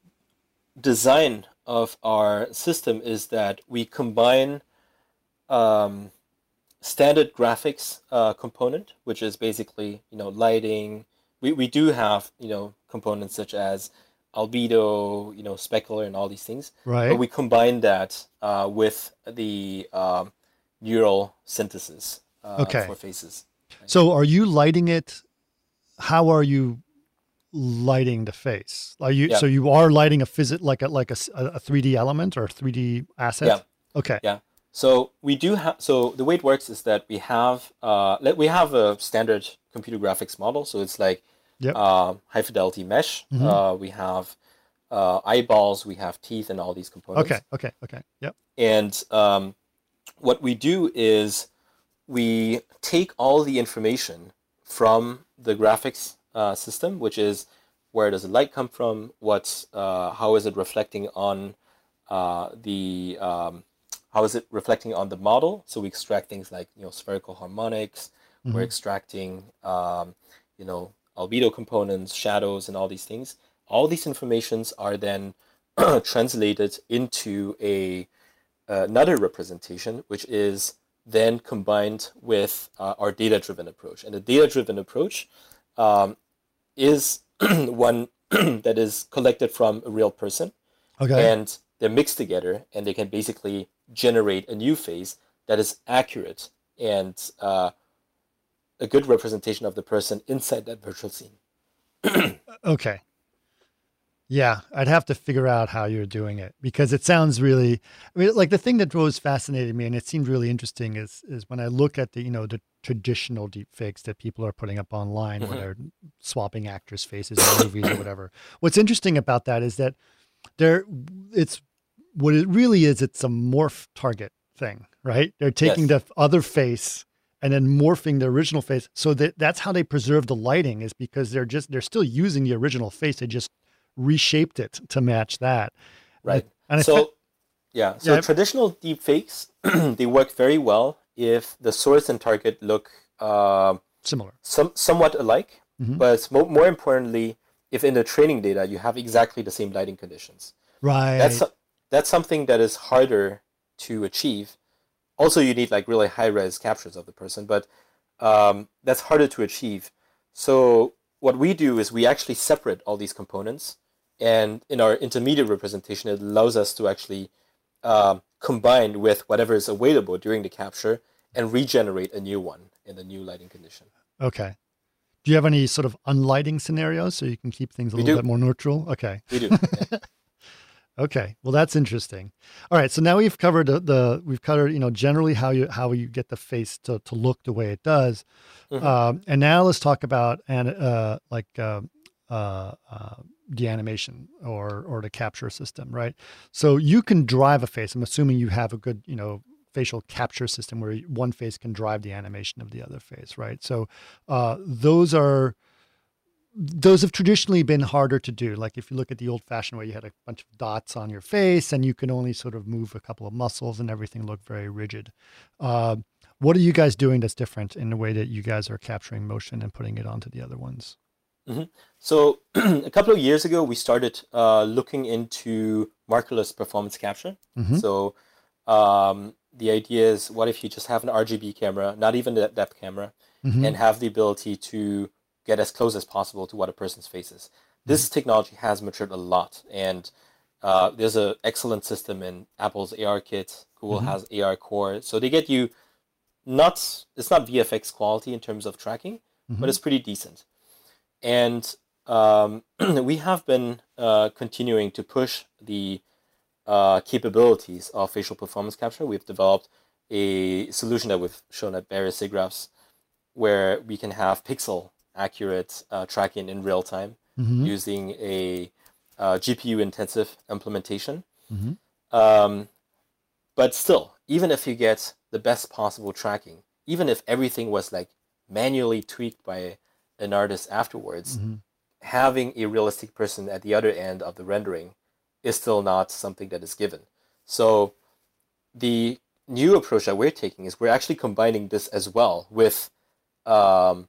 design of our system is that we combine um, standard graphics uh, component, which is basically, you know, lighting. We, we do have, you know, components such as albedo, you know, specular and all these things. Right. But we combine that uh, with the um, neural synthesis uh, okay. for faces. Right? So are you lighting it? How are you lighting the face? Are you yeah. so you are lighting a physic like a like a, a three D element or a three D asset? Yeah. Okay. Yeah. So we do have. So the way it works is that we have uh let we have a standard computer graphics model. So it's like yep. uh, high fidelity mesh. Mm-hmm. Uh, we have uh, eyeballs. We have teeth and all these components. Okay. Okay. Okay. Yep. And um, what we do is we take all the information from the graphics Uh, system, which is where does the light come from? What's uh, how is it reflecting on uh, the um, how is it reflecting on the model? So we extract things like you know spherical harmonics. Mm-hmm. We're extracting um, you know albedo components, shadows, and all these things. All these informations are then translated into a uh, another representation, which is then combined with uh, our data-driven approach. And the data-driven approach Um, is one that is collected from a real person. Okay. And they're mixed together, and they can basically generate a new face that is accurate and uh, a good representation of the person inside that virtual scene. Okay. Yeah, I'd have to figure out how you're doing it because it sounds really, I mean, like the thing that was fascinated me and it seemed really interesting is is when I look at the, you know, the traditional deep fakes that people are putting up online mm-hmm. where they're swapping actors' faces in movies or whatever. What's interesting about that is that there, it's, what it really is, it's a morph target thing, right? They're taking yes. the other face and then morphing the original face. So that that's how they preserve the lighting is because they're just, they're still using the original face. They just reshaped it to match that. Right. And I, so, and I, yeah. So yeah, traditional deep fakes, they work very well if the source and target look uh, similar, some, somewhat alike. Mm-hmm. But more, more importantly, if in the training data, you have exactly the same lighting conditions. Right. That's, that's something that is harder to achieve. Also, you need like really high-res captures of the person, but um, that's harder to achieve. So what we do is we actually separate all these components, and in our intermediate representation, it allows us to actually um, combined with whatever is available during the capture and regenerate a new one in the new lighting condition. Okay. Do you have any sort of unlighting scenarios so you can keep things a We little do. bit more neutral? Okay. We do. Yeah. Okay. Well, that's interesting. All right. So now we've covered the, the we've covered, you know, generally how you, how you get the face to, to look the way it does. Mhm. Um, and now let's talk about, and, uh, like, uh, uh, uh, the animation or, or the capture system, right? So you can drive a face. I'm assuming you have a good, you know, facial capture system where one face can drive the animation of the other face, right? So, uh, those are, those have traditionally been harder to do. Like if you look at the old fashioned way, you had a bunch of dots on your face and you could only sort of move a couple of muscles and everything looked very rigid. Uh, what are you guys doing that's different in the way that you guys are capturing motion and putting it onto the other ones? hmm So a couple of years ago, we started uh, looking into markerless performance capture. Mm-hmm. So um, the idea is, what if you just have an R G B camera, not even a depth camera, Mm-hmm. and have the ability to get as close as possible to what a person's face is. This mm-hmm. technology has matured a lot, and uh, there's an excellent system in Apple's A R Kit. Google mm-hmm. has A R Core, so they get you not. It's not V F X quality in terms of tracking, mm-hmm. but it's pretty decent. And um, we have been uh, continuing to push the uh, capabilities of facial performance capture. We've developed a solution that we've shown at various SIGGRAPHs, where we can have pixel accurate uh, tracking in real time mm-hmm. using a uh, G P U intensive implementation. Mm-hmm. Um, but still, even if you get the best possible tracking, even if everything was like manually tweaked by an artist afterwards, mm-hmm. having a realistic person at the other end of the rendering is still not something that is given. So the new approach that we're taking is we're actually combining this as well with Um,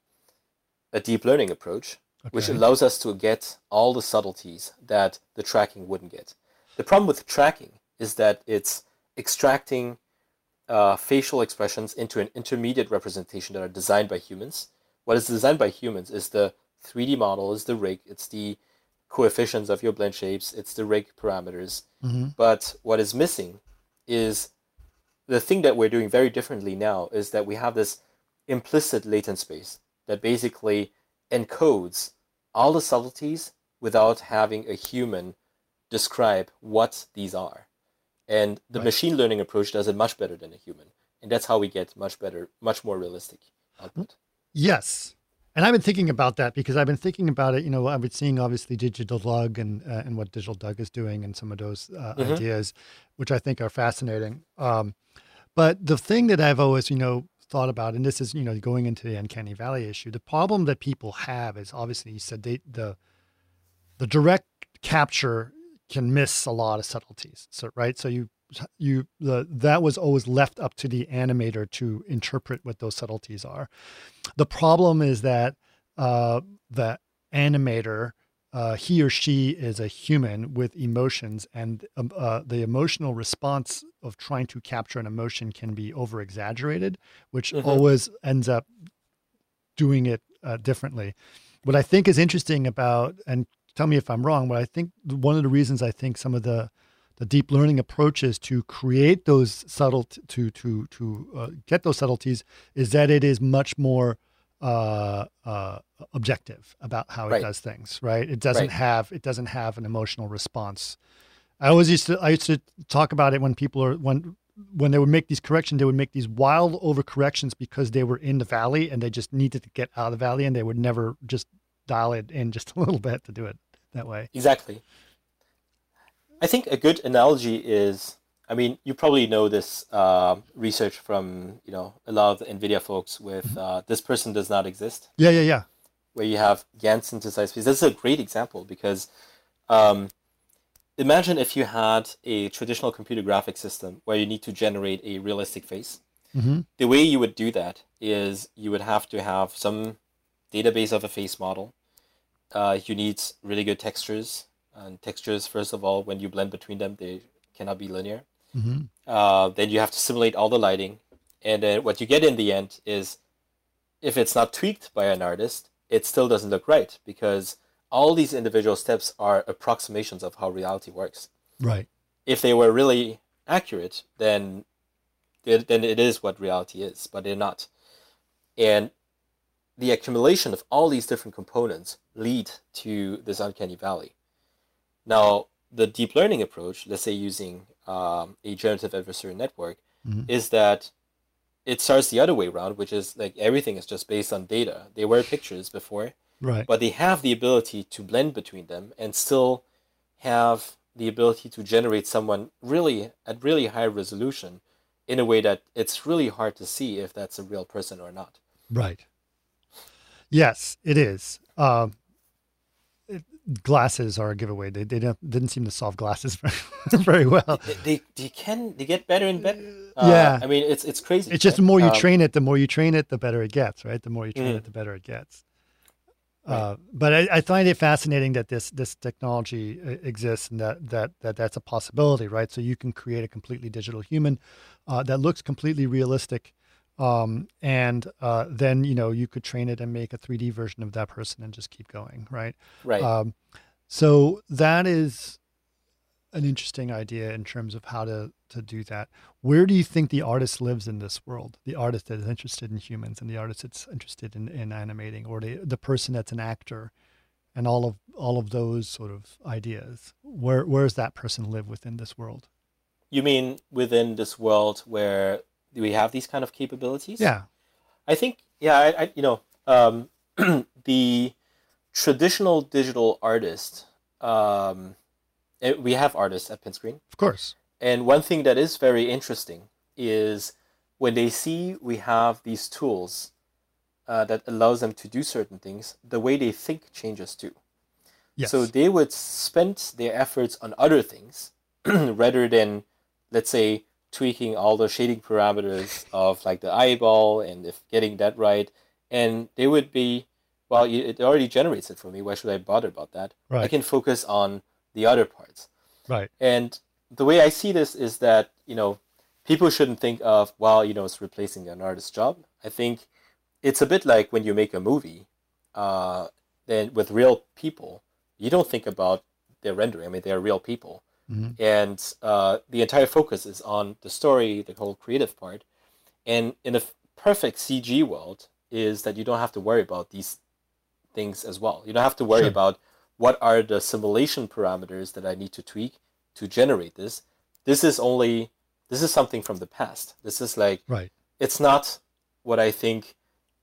a deep learning approach, okay. which allows us to get all the subtleties that the tracking wouldn't get. The problem with tracking is that it's extracting uh, facial expressions into an intermediate representation that are designed by humans. What is designed by humans is the three D model, is the rig, it's the coefficients of your blend shapes, it's the rig parameters. Mm-hmm. But what is missing is the thing that we're doing very differently now is that we have this implicit latent space that basically encodes all the subtleties without having a human describe what these are. And the right. machine learning approach does it much better than a human. And that's how we get much better, much more realistic output. Yes. And I've been thinking about that because I've been thinking about it, you know, I've been seeing obviously Digital Doug and uh, and what Digital Doug is doing and some of those uh, mm-hmm. ideas, which I think are fascinating. Um, but the thing that I've always, you know, thought about, and this is, you know, going into the Uncanny Valley issue, the problem that people have is obviously you said they, the the direct capture can miss a lot of subtleties. So right, so you you the that was always left up to the animator to interpret what those subtleties are. The problem is that uh, the animator, uh, he or she is a human with emotions, and um, uh, the emotional response of trying to capture an emotion can be over exaggerated, which mm-hmm. always ends up doing it uh, differently. What I think is interesting about, and tell me if I'm wrong, but I think one of the reasons I think some of the the deep learning approaches to create those subtle to to to uh, get those subtleties is that it is much more uh, uh, objective about how it right. does things. Right? It doesn't right. have it doesn't have an emotional response. I always used to I used to talk about it when people are when when they would make these corrections, they would make these wild overcorrections because they were in the valley and they just needed to get out of the valley, and they would never just dial it in just a little bit to do it that way. Exactly. I think a good analogy is, I mean, you probably know this uh, research from, you know, a lot of the NVIDIA folks with uh, this person does not exist. Yeah, yeah, yeah. Where you have GAN synthesized space. This is a great example because um, imagine if you had a traditional computer graphics system where you need to generate a realistic face. Mm-hmm. The way you would do that is you would have to have some database of a face model. Uh, you need really good textures. And textures, first of all, when you blend between them, they cannot be linear. Mm-hmm. Uh, then you have to simulate all the lighting. And then what you get in the end is, if it's not tweaked by an artist, it still doesn't look right, because all these individual steps are approximations of how reality works. Right. If they were really accurate, then then it is what reality is, but they're not. And the accumulation of all these different components lead to this uncanny valley. Now, the deep learning approach, let's say using um, a generative adversarial network, mm-hmm. is that it starts the other way around, which is like everything is just based on data. They were pictures before, right? But they have the ability to blend between them and still have the ability to generate someone really at really high resolution in a way that it's really hard to see if that's a real person or not. Right. Yes, it is. Um, it, glasses are a giveaway. They they don't, didn't seem to solve glasses very, very well. They, they they can they get better and better. Uh, yeah. I mean, it's it's crazy. It's just right? the more you um, train it, the more you train it, the better it gets. Right. The more you train mm-hmm. it, the better it gets. Right. Uh, but I, I find it fascinating that this this technology exists and that that that that's a possibility, right? So you can create a completely digital human uh, that looks completely realistic, um, and uh, then you know you could train it and make a three D version of that person and just keep going, right? Right. Um, so that is an interesting idea in terms of how to to do that. Where do you think the artist lives in this world? The artist that is interested in humans and the artist that's interested in, in animating, or the the person that's an actor, and all of all of those sort of ideas. Where where does that person live within this world? You mean within this world where we have these kind of capabilities? Yeah. I think yeah, I, I you know, um, the traditional digital artist, um, it, we have artists at Pinscreen. Of course. And one thing that is very interesting is when they see we have these tools uh, that allows them to do certain things, the way they think changes too. Yes. So they would spend their efforts on other things rather than, let's say, tweaking all the shading parameters of like the eyeball and if getting that right. And they would be, well, it already generates it for me. Why should I bother about that? Right. I can focus on the other parts. Right. And the way I see this is that, you know, people shouldn't think of, well, you know, it's replacing an artist's job. I think it's a bit like when you make a movie, uh, then with real people, you don't think about their rendering. I mean, they're real people. Mm-hmm. And uh, the entire focus is on the story, the whole creative part. And in a perfect C G world is that you don't have to worry about these things as well. You don't have to worry Sure. about what are the simulation parameters that I need to tweak to generate this. This is only, this is something from the past. This is like, right. It's not what I think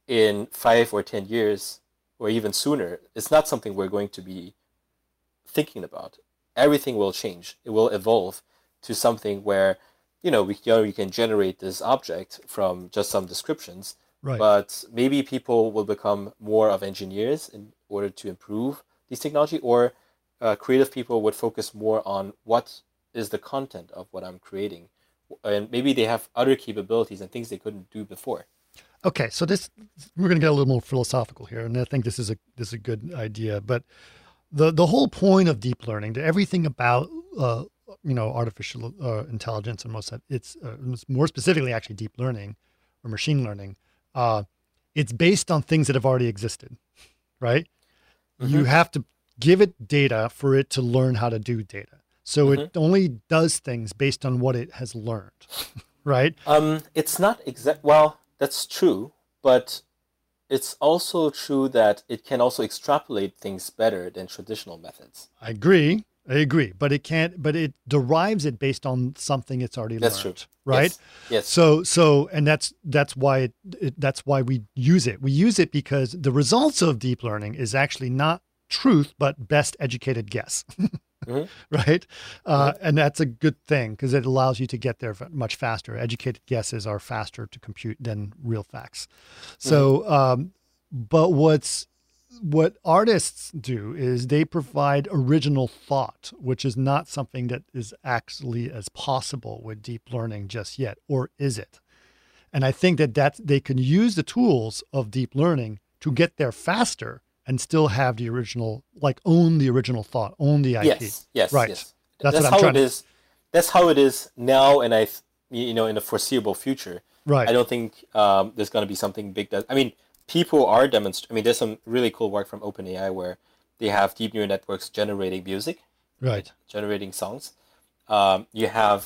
in five or ten years or even sooner. It's not something we're going to be thinking about. Everything will change. It will evolve to something where, you know, we, you know, we can generate this object from just some descriptions, Right. but maybe people will become more of engineers in order to improve this technology, or Uh, creative people would focus more on what is the content of what I'm creating. And maybe they have other capabilities and things they couldn't do before. Okay, so this we're going to get a little more philosophical here, and I think this is a this is a good idea. But the the whole point of deep learning, to everything about uh, you know artificial uh, intelligence and most of it's uh, more specifically actually deep learning or machine learning, uh, it's based on things that have already existed, right? Mm-hmm. You have to give it data for it to learn how to do data. So mm-hmm. it only does things based on what it has learned, right? Um, it's not exact. Well, that's true, but it's also true that it can also extrapolate things better than traditional methods. I agree. I agree, but it can't. But it derives it based on something it's already that's learned, true. right? Yes. yes. So, so, and that's that's why it, it, that's why we use it. We use it because the results of deep learning is actually not truth, but best educated guess, mm-hmm. right? Uh, mm-hmm. And that's a good thing because it allows you to get there much faster. Educated guesses are faster to compute than real facts. So, mm-hmm. um, but what's what artists do is they provide original thought, which is not something that is actually as possible with deep learning just yet, or is it? And I think that that they can use the tools of deep learning to get there faster and still have the original, like own the original thought, own the I P. Yes, yes, right. Yes. That's, that's what I'm how trying it to... is. That's how it is now, and I, you know, in the foreseeable future. Right. I don't think um, there's going to be something big that. I mean, people are demonstrating. I mean, there's some really cool work from OpenAI where they have deep neural networks generating music, right, generating songs. Um, you have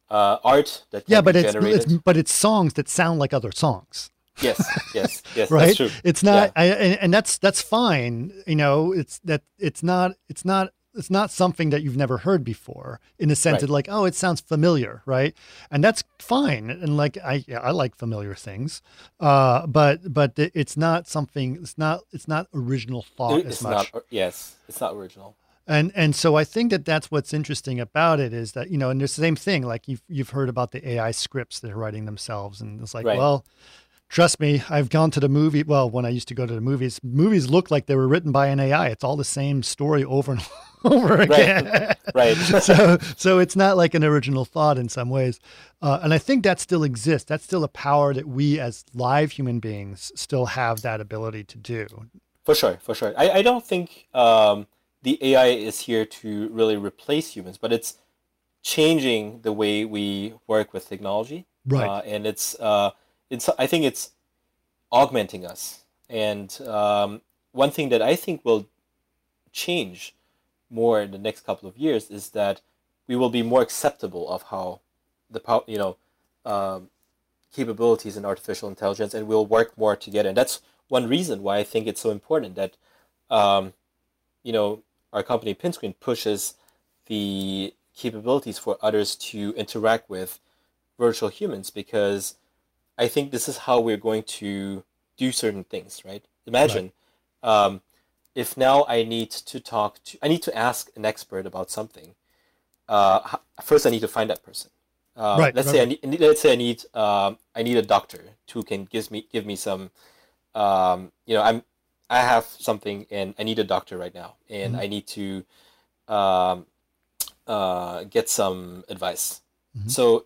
uh, art that can Yeah, be but it's, generated. it's but it's songs that sound like other songs. Yes, yes, yes, Right? that's true. It's not, Yeah. I, and, and that's that's fine. You know, it's that it's not it's not it's not something that you've never heard before. In a sense, Right. of like, oh, it sounds familiar, right? And that's fine. And like, I yeah, I like familiar things, uh, but but it's not something. It's not it's not original thought It- as It's much. not. Yes, it's not original. And and so I think that that's what's interesting about it is that, you know, and it's the same thing. Like you've you've heard about the A I scripts they're writing themselves, and it's like, Right. well, trust me, I've gone to the movie. Well, when I used to go to the movies, movies look like they were written by an A I. It's all the same story over and over again. Right. so, so it's not like an original thought in some ways. Uh, and I think that still exists. That's still a power that we as live human beings still have that ability to do. For sure, for sure. I, I don't think um, the A I is here to really replace humans, but it's changing the way we work with technology. Right. Uh, and it's uh, it's I think it's augmenting us. And um, one thing that I think will change more in the next couple of years is that we will be more acceptable of how the pow- you know um, capabilities in artificial intelligence, and we'll work more together. And that's one reason why I think it's so important that um, you know our company Pinscreen pushes the capabilities for others to interact with virtual humans, because I think this is how we're going to do certain things, right? Imagine um, if now I need to talk to, I need to ask an expert about something. Uh, h- first, I need to find that person. Uh, Right, let's right, say I right. need, let's say I need, um, I need a doctor who can give me give me some, um, you know, I'm, I have something and I need a doctor right now, and Mhm. I need to, um, uh, get some advice. Mhm. So,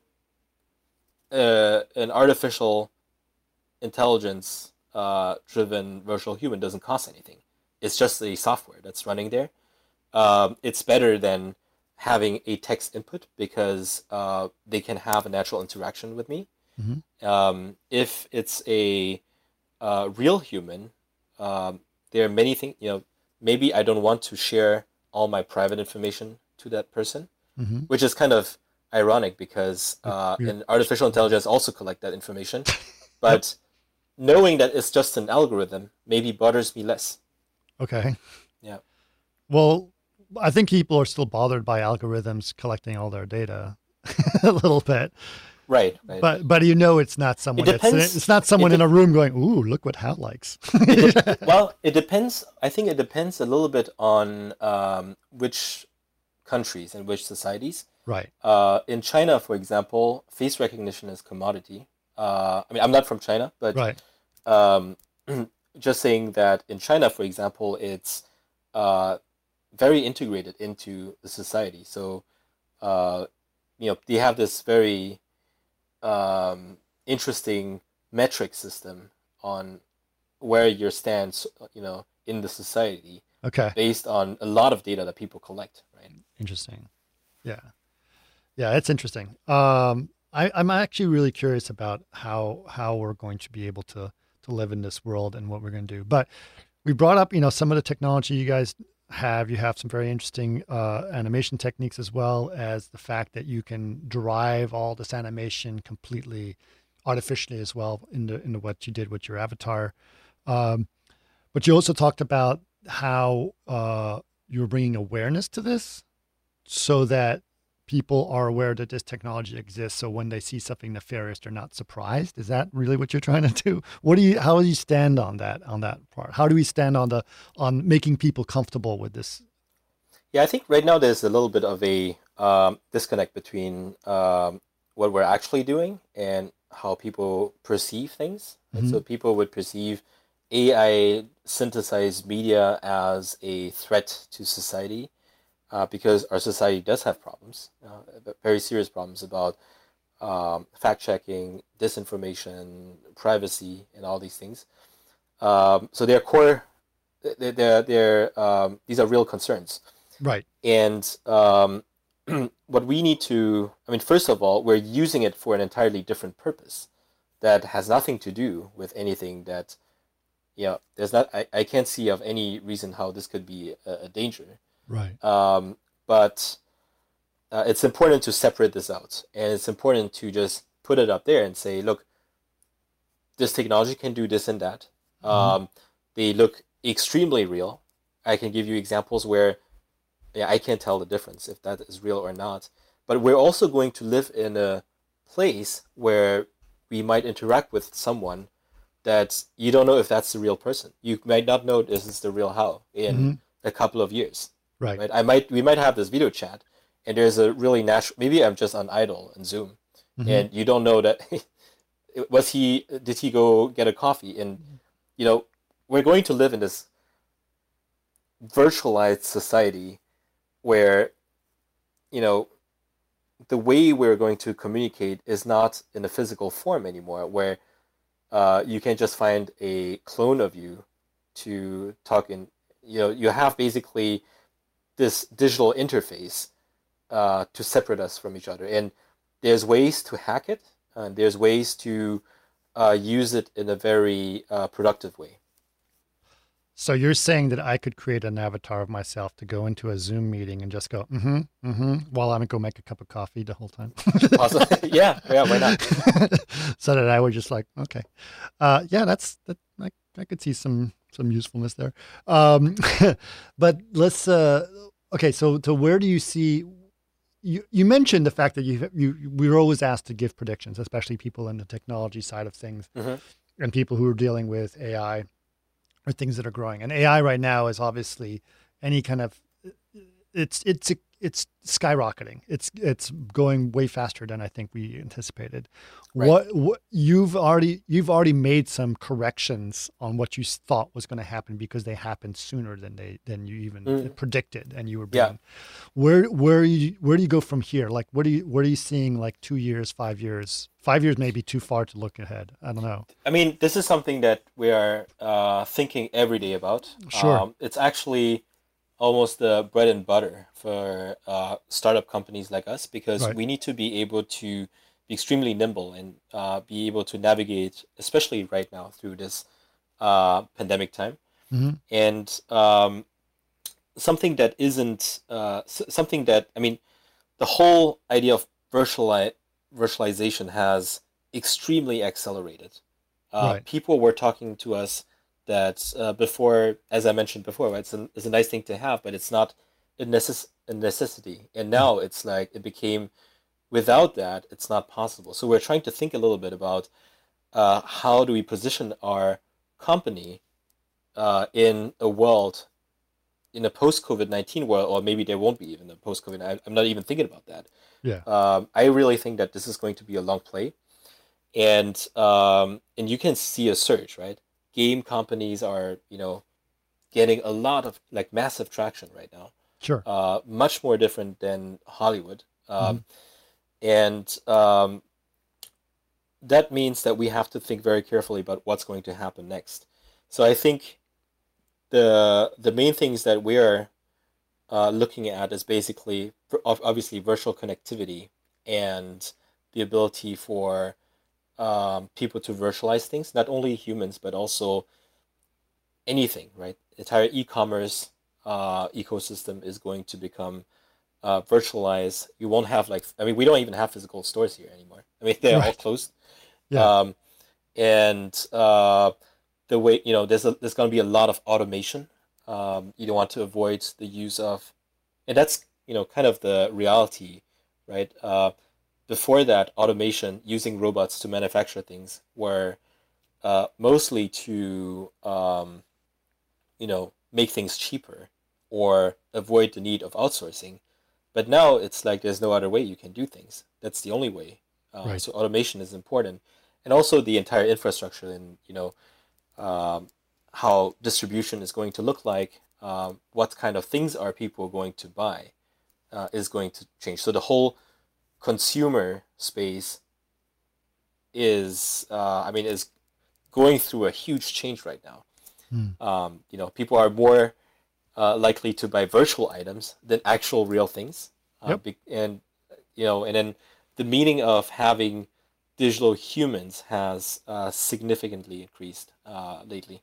uh, an artificial intelligence uh, driven virtual human doesn't cost anything. It's just a software that's running there. Um, it's better than having a text input because uh, they can have a natural interaction with me. Mhm. Um, if it's a uh, real human, um, there are many things, you know, maybe I don't want to share all my private information to that person, Mhm. which is kind of ironic because uh, You're- an artificial intelligence also collect that information, but knowing that it's just an algorithm maybe bothers me less. Okay. Yeah. Well, I think people are still bothered by algorithms collecting all their data a little bit, Right, right. but but you know it's not someone that's depends- it's not someone it in de- a room going, "Ooh, look what Hal likes." It de- well, it depends. I think it depends a little bit on um, which countries and which societies. Right. Uh, in China, for example, face recognition is commodity. Uh, I mean, I'm not from China, but Right. um, just saying that in China, for example, it's uh, very integrated into the society. So, uh, you know, they have this very um, interesting metric system on where your stance, you know, in the society Okay. based on a lot of data that people collect, right? Interesting. Yeah. Yeah, it's interesting. Um, I, I'm actually really curious about how how we're going to be able to to live in this world and what we're going to do. But we brought up, you know, some of the technology you guys have. You have some very interesting uh, animation techniques, as well as the fact that you can derive all this animation completely artificially as well into into what you did with your avatar. Um, but you also talked about how uh, you were bringing awareness to this, so that people are aware that this technology exists. So when they see something nefarious, they're not surprised. Is that really what you're trying to do? What do you, how do you stand on that, on that part? How do we stand on the, on making people comfortable with this? Yeah, I think right now there's a little bit of a um, disconnect between um, what we're actually doing and how people perceive things. And Mhm. so people would perceive A I synthesized media as a threat to society uh, because our society does have problems, uh, very serious problems about um, fact checking, disinformation, privacy, and all these things. Um, so they're core. They're, they're, they're um, these are real concerns. Right. And um, what we need to, I mean, first of all, we're using it for an entirely different purpose that has nothing to do with anything that, you know, there's not, I, I can't see of any reason how this could be a, a danger. Right. Um, but uh, it's important to separate this out, and it's important to just put it up there and say, look, this technology can do this and that. Um, mm-hmm. They look extremely real. I can give you examples where yeah, I can't tell the difference if that is real or not. But we're also going to live in a place where we might interact with someone that you don't know if that's the real person. You might not know this is the real Hao in mm-hmm. a couple of years. Right. right. I might we might have this video chat, and there's a really natural. Maybe I'm just on idle in Zoom, mm-hmm. and you don't know that. was he? Did he go get a coffee? And you know, we're going to live in this virtualized society where, you know, the way we're going to communicate is not in a physical form anymore, where uh, you can just find a clone of you to talk in. You know, you have basically this digital interface uh, to separate us from each other. And there's ways to hack it, and there's ways to uh, use it in a very uh, productive way. So you're saying that I could create an avatar of myself to go into a Zoom meeting and just go, mm-hmm, mm-hmm, while I'm going to go make a cup of coffee the whole time? Possibly. yeah, yeah, why not? So that I would just like, okay. Uh, yeah, that's, that. I, I could see some, some usefulness there. Um, but let's, uh, okay, so, so where do you see, you, you mentioned the fact that you, you, we were always asked to give predictions, especially people in the technology side of things, mm-hmm. and people who are dealing with A I. Or things that are growing. And A I right now is obviously any kind of, it's it's it's skyrocketing. It's it's going way faster than I think we anticipated. Right. What, what you've already you've already made some corrections on what you thought was going to happen because they happened sooner than they than you even mm. predicted, and you were being. Yeah. Where where you where do you go from here? Like what are you what are you seeing? Like two years, five years. Five years may be too far to look ahead. I don't know. I mean, this is something that we are uh, thinking every day about. Sure. Um, it's actually almost the bread and butter for uh, startup companies like us, because right. we need to be able to be extremely nimble and uh, be able to navigate, especially right now through this uh, pandemic time. Mm-hmm. And um, something that isn't, uh, something that, I mean, the whole idea of virtuali- virtualization has extremely accelerated. Uh, right. People were talking to us that uh, before, as I mentioned before, right, it's, a, it's a nice thing to have, but it's not a, necess- a necessity. And now mm-hmm. it's like it became, without that, it's not possible. So we're trying to think a little bit about uh, how do we position our company uh, in a world, in a post-COVID nineteen world, or maybe there won't be even a post-COVID. I, I'm not even thinking about that. Yeah. Um, I really think that this is going to be a long play. And um, and you can see a surge, right? Game companies are, you know, getting a lot of like massive traction right now. Sure. Uh, much more different than Hollywood. Um, mm-hmm. And um, that means that we have to think very carefully about what's going to happen next. So I think the the main things that we're uh, looking at is basically, obviously, virtual connectivity and the ability for um, people to virtualize things, not only humans, but also anything, right? The entire e-commerce uh, ecosystem is going to become uh, virtualized. You won't have like, I mean, we don't even have physical stores here anymore. I mean, they're right. all closed. Yeah. Um, and uh, the way, you know, there's a, there's going to be a lot of automation. Um, you don't want to avoid the use of, and that's, you know, kind of the reality, right? Uh, before that, automation, using robots to manufacture things, were uh, mostly to, um, you know, make things cheaper or avoid the need of outsourcing. But now it's like there's no other way you can do things. That's the only way. Uh, right. So automation is important, and also the entire infrastructure and, you know, um, how distribution is going to look like, um, what kind of things are people going to buy, uh, is going to change. So the whole consumer space is, uh, I mean, is going through a huge change right now. Mm. Um, you know, people are more uh, likely to buy virtual items than actual real things. Uh, yep. be- and, you know, and then the meaning of having digital humans has uh, significantly increased uh, lately.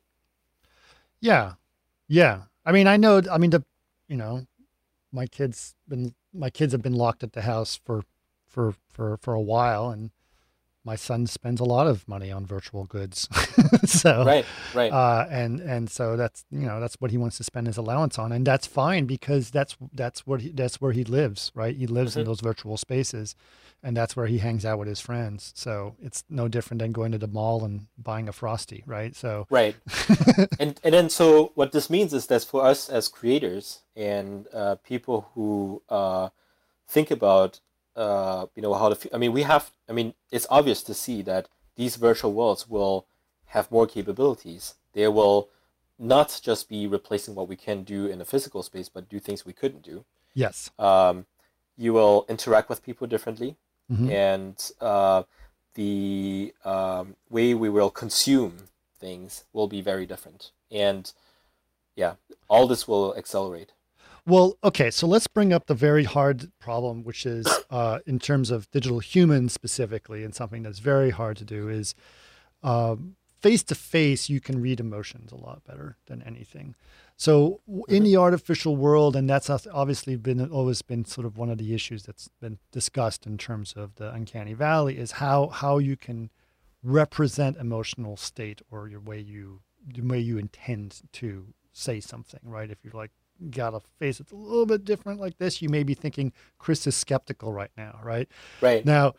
Yeah. Yeah. I mean, I know, I mean, the, you know, my kids been my kids have been locked at the house for for for for a while, and my son spends a lot of money on virtual goods. so Right, right. uh, and and so that's you know that's what he wants to spend his allowance on, and that's fine because that's that's what he, that's where he lives, right? He lives Mm-hmm. in those virtual spaces, and that's where he hangs out with his friends. So it's no different than going to the mall and buying a Frosty, right? So Right. And and then so what this means is that for us as creators and uh, people who uh, think about uh, you know how to. f- I mean, we have. I mean, it's obvious to see that these virtual worlds will have more capabilities. They will not just be replacing what we can do in a physical space, but do things we couldn't do. yes, Um, you will interact with people differently, hmm and uh, the um, way we will consume things will be very different. And yeah, all this will accelerate. Well, okay, so let's bring up the very hard problem, which is uh, in terms of digital humans specifically, and something that's very hard to do is um, face to face, you can read emotions a lot better than anything. So w- in the artificial world, and that's os- obviously been always been sort of one of the issues that's been discussed in terms of the uncanny valley, is how how you can represent emotional state or your way you the way you intend to say something, right? If you're like got a face that's a little bit different like this, you may be thinking Chris is skeptical right now, right? Right. Now,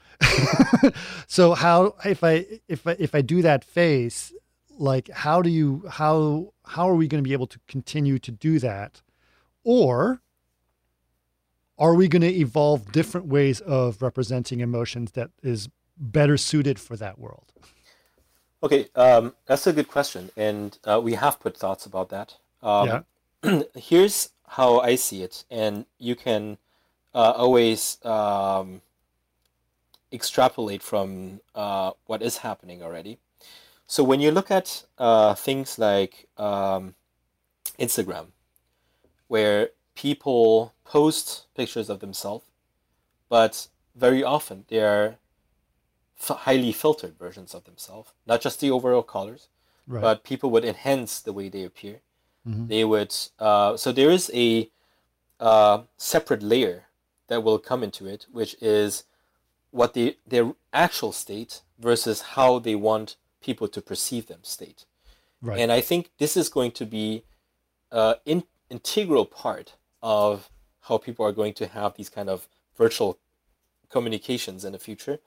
so how if I if I if I do that face, like how do you how how are we going to be able to continue to do that, or are we going to evolve different ways of representing emotions that is better suited for that world? Okay, um, that's a good question, and uh, we have put thoughts about that. Yeah. Um, here's how I see it, and you can uh, always um, extrapolate from uh, what is happening already. So when you look at uh, things like um, Instagram, where people post pictures of themselves, but very often they're f- highly filtered versions of themselves, not just the overall colors, Right. but people would enhance the way they appear. Mhm. They would, uh, so there is a uh, separate layer that will come into it, which is what the their actual state versus how they want people to perceive them state. Right. And I think this is going to be an in, integral part of how people are going to have these kind of virtual communications in the future.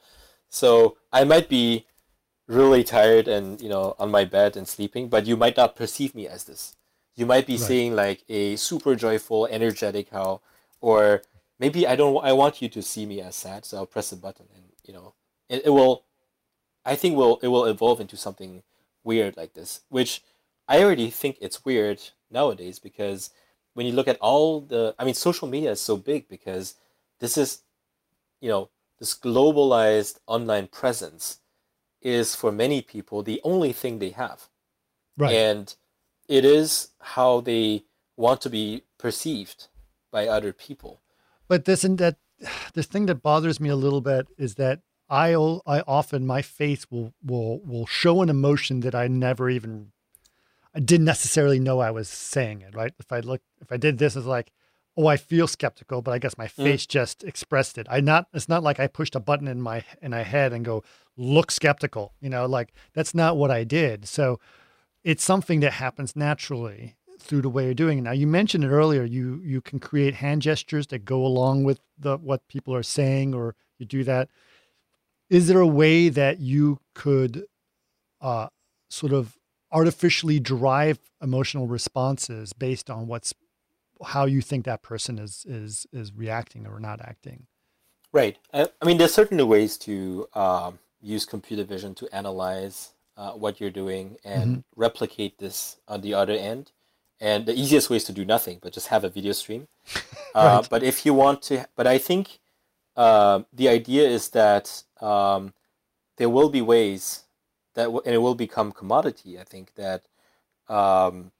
So I might be really tired and you know on my bed and sleeping, but you might not perceive me as this. You might be Right. seeing like a super joyful, energetic how, or maybe I don't. I want you to see me as sad, so I'll press a button and you know it, it will. I think will it will evolve into something weird like this, which I already think it's weird nowadays because when you look at all the, I mean, social media is so big because this is, you know, this globalized online presence is for many people the only thing they have. Right. And it is how they want to be perceived by other people. But this and that, the thing that bothers me a little bit is that I o- I often my face will will will show an emotion that I never even I didn't necessarily know I was saying it. Right? If I look, if I did this, it's like, oh, I feel skeptical, but I guess my face just expressed it. I not. It's not like I pushed a button in my in my head and go look skeptical. You know, like that's not what I did. So it's something that happens naturally through the way you're doing it. Now, you mentioned it earlier. You you can create hand gestures that go along with the what people are saying, or you do that. Is there a way that you could uh, sort of artificially drive emotional responses based on what's how you think that person is is is reacting or not acting? Right. I, I mean, there's certainly ways to um, use computer vision to analyze uh, what you're doing and Mhm. replicate this on the other end. And the easiest way is to do nothing, but just have a video stream. Uh, Right. but if you want to, but I think uh, the idea is that um, there will be ways that, w- and it will become commodity. I think that um,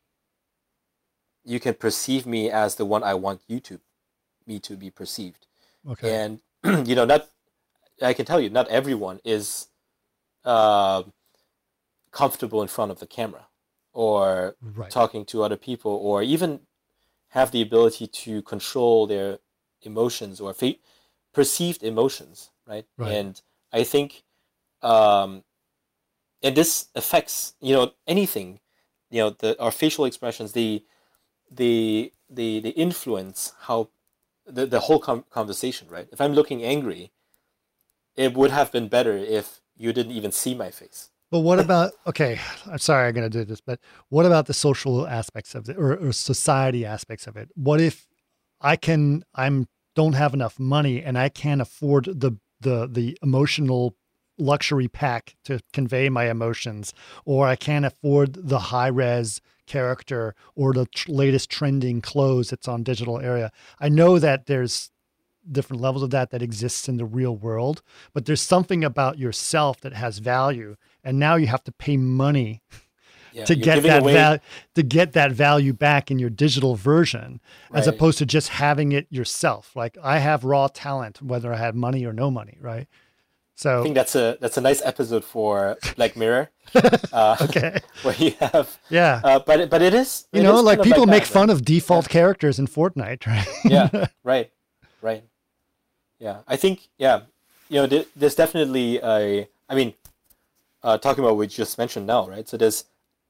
you can perceive me as the one I want you to me to be perceived. Okay. And you know, not I can tell you, not everyone is uh, comfortable in front of the camera or Right. talking to other people, or even have the ability to control their emotions or fa- perceived emotions, right? Right. And I think, um, and this affects, you know, anything, you know, the our facial expressions, the the the the influence how the the whole com- conversation, right? If I'm looking angry, it would have been better if you didn't even see my face. But what about, okay, I'm sorry I'm going to do this, but what about the social aspects of it, or, or society aspects of it? What if I can, I'm, don't have enough money and I can't afford the, the, the emotional luxury pack to convey my emotions, or I can't afford the high res character or the tr- latest trending clothes that's on digital area. I know that there's different levels of that that exists in the real world, but there's something about yourself that has value, and now you have to pay money Yeah, to you're get giving that away- val- to get that value back in your digital version, as Right. opposed to just having it yourself. Like, I have raw talent, whether I have money or no money, right? So I think that's a that's a nice episode for Black Mirror. Uh, okay, where you have yeah, uh, but it, but it is you it know, is like kind of people that, make right? fun of default characters in Fortnite, right? Yeah, right, right. Yeah, I think yeah, you know, there, there's definitely a. I mean, uh, talking about what you just mentioned now, right? So there's,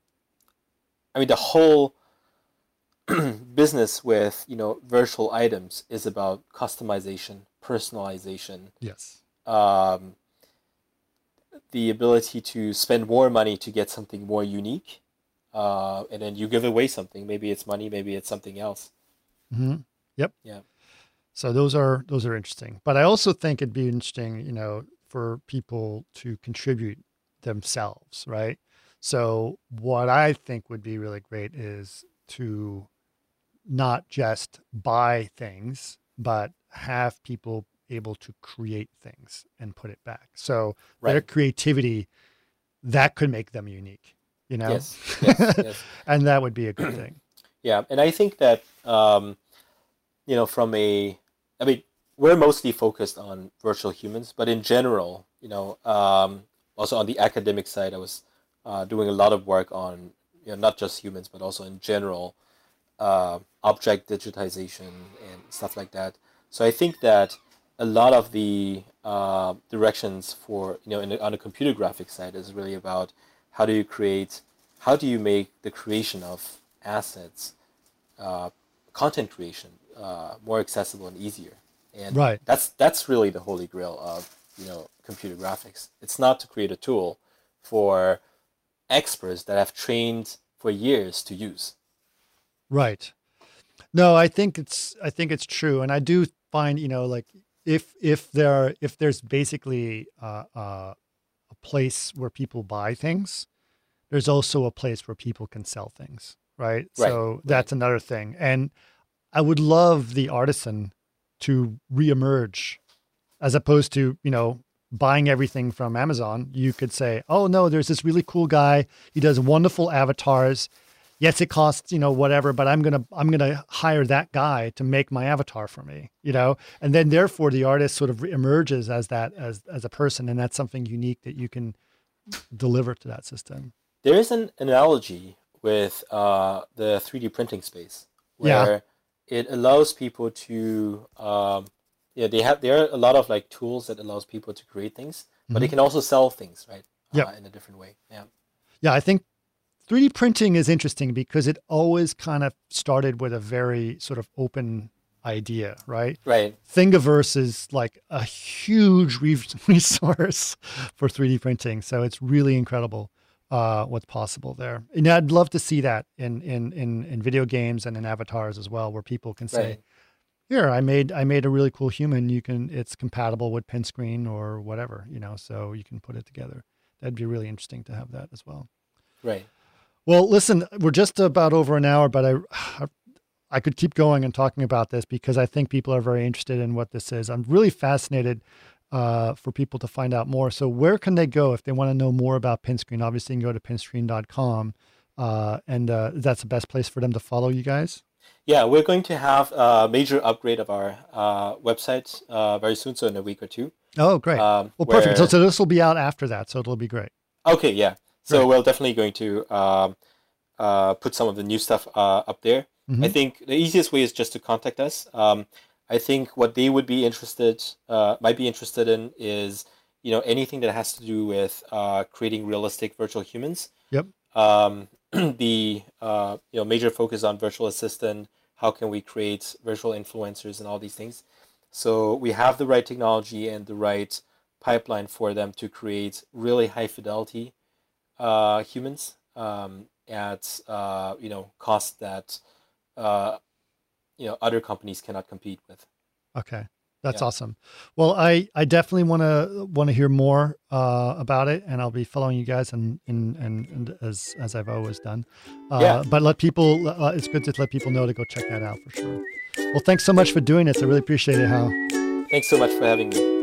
I mean, the whole business with you know virtual items is about customization, personalization, Yes. um, the ability to spend more money to get something more unique, uh, and then you give away something. Maybe it's money, maybe it's something else. Mm-hmm. Yep. Yeah. So those are those are interesting. But I also think it'd be interesting, you know, for people to contribute themselves, right? So what I think would be really great is to not just buy things, but have people able to create things and put it back. So their Right. creativity, that could make them unique, you know? Yes. Yes. Yes. And that would be a good thing. Yeah, and I think that um, you know, from a, I mean, we're mostly focused on virtual humans, but in general, you know, um, also on the academic side, I was uh, doing a lot of work on, you know, not just humans, but also in general, uh, object digitization and stuff like that. So I think that a lot of the uh, directions for, you know, in the, on the computer graphics side is really about how do you create, how do you make the creation of assets, uh, content creation, uh, more accessible and easier. And Right. that's that's really the holy grail of you know computer graphics. It's not to create a tool for experts that have trained for years to use. Right. No, I think it's I think it's true, and I do find, you know, like if if there are, if there's basically uh, uh, a place where people buy things, there's also a place where people can sell things, right? Right, So that's another thing, and I would love the artisan to reemerge, as opposed to, you know, buying everything from Amazon. You could say, oh no, there's this really cool guy. He does wonderful avatars. Yes, it costs, you know, whatever, but I'm going to, I'm going to hire that guy to make my avatar for me, you know? And then therefore the artist sort of emerges as that, as, as a person. And that's something unique that you can deliver to that system. There is an analogy with uh, the three D printing space Yeah. where it allows people to, um, yeah, they have, there are a lot of like tools that allows people to create things, but they Mhm. can also sell things, right? Yep. Uh, in a different way. Yeah. Yeah, I think three D printing is interesting because it always kind of started with a very sort of open idea, right? Right. Thingiverse is like a huge re- resource for three D printing. So it's really incredible uh, what's possible there. And I'd love to see that in, in, in, in video games and in avatars as well, where people can say, Right. here, I made, I made a really cool human. You can, it's compatible with pen screen or whatever, you know, so you can put it together. That'd be really interesting to have that as well. Right. Well, listen, we're just about over an hour, but I, I could keep going and talking about this because I think people are very interested in what this is. I'm really fascinated uh, for people to find out more. So where can they go if they want to know more about Pinscreen? Obviously, you can go to pinscreen dot com, uh, and uh, that's the best place for them to follow you guys. Yeah, we're going to have a major upgrade of our uh, website uh, very soon, so in a week or two. Oh, great. Um, well, perfect. So, where- so this will be out after that, so it'll be great. Okay, yeah. So Right. we're definitely going to um, uh, put some of the new stuff uh, up there. Mhm. I think the easiest way is just to contact us. Um, I think what they would be interested, uh, might be interested in is, you know, anything that has to do with uh, creating realistic virtual humans. Yep. Um, the uh, you know major focus on virtual assistant. How can we create virtual influencers and all these things? So we have the right technology and the right pipeline for them to create really high fidelity uh, humans um, at uh, you know cost that uh, you know other companies cannot compete with. Okay. That's Yeah. awesome. Well, I, I definitely want to want to hear more uh, about it, and I'll be following you guys, and and, and, and as as I've always done. Uh, Yeah. But let people, uh, it's good to let people know to go check that out for sure. Well, thanks so much for doing this. I really appreciate it, Hal. Thanks so much for having me.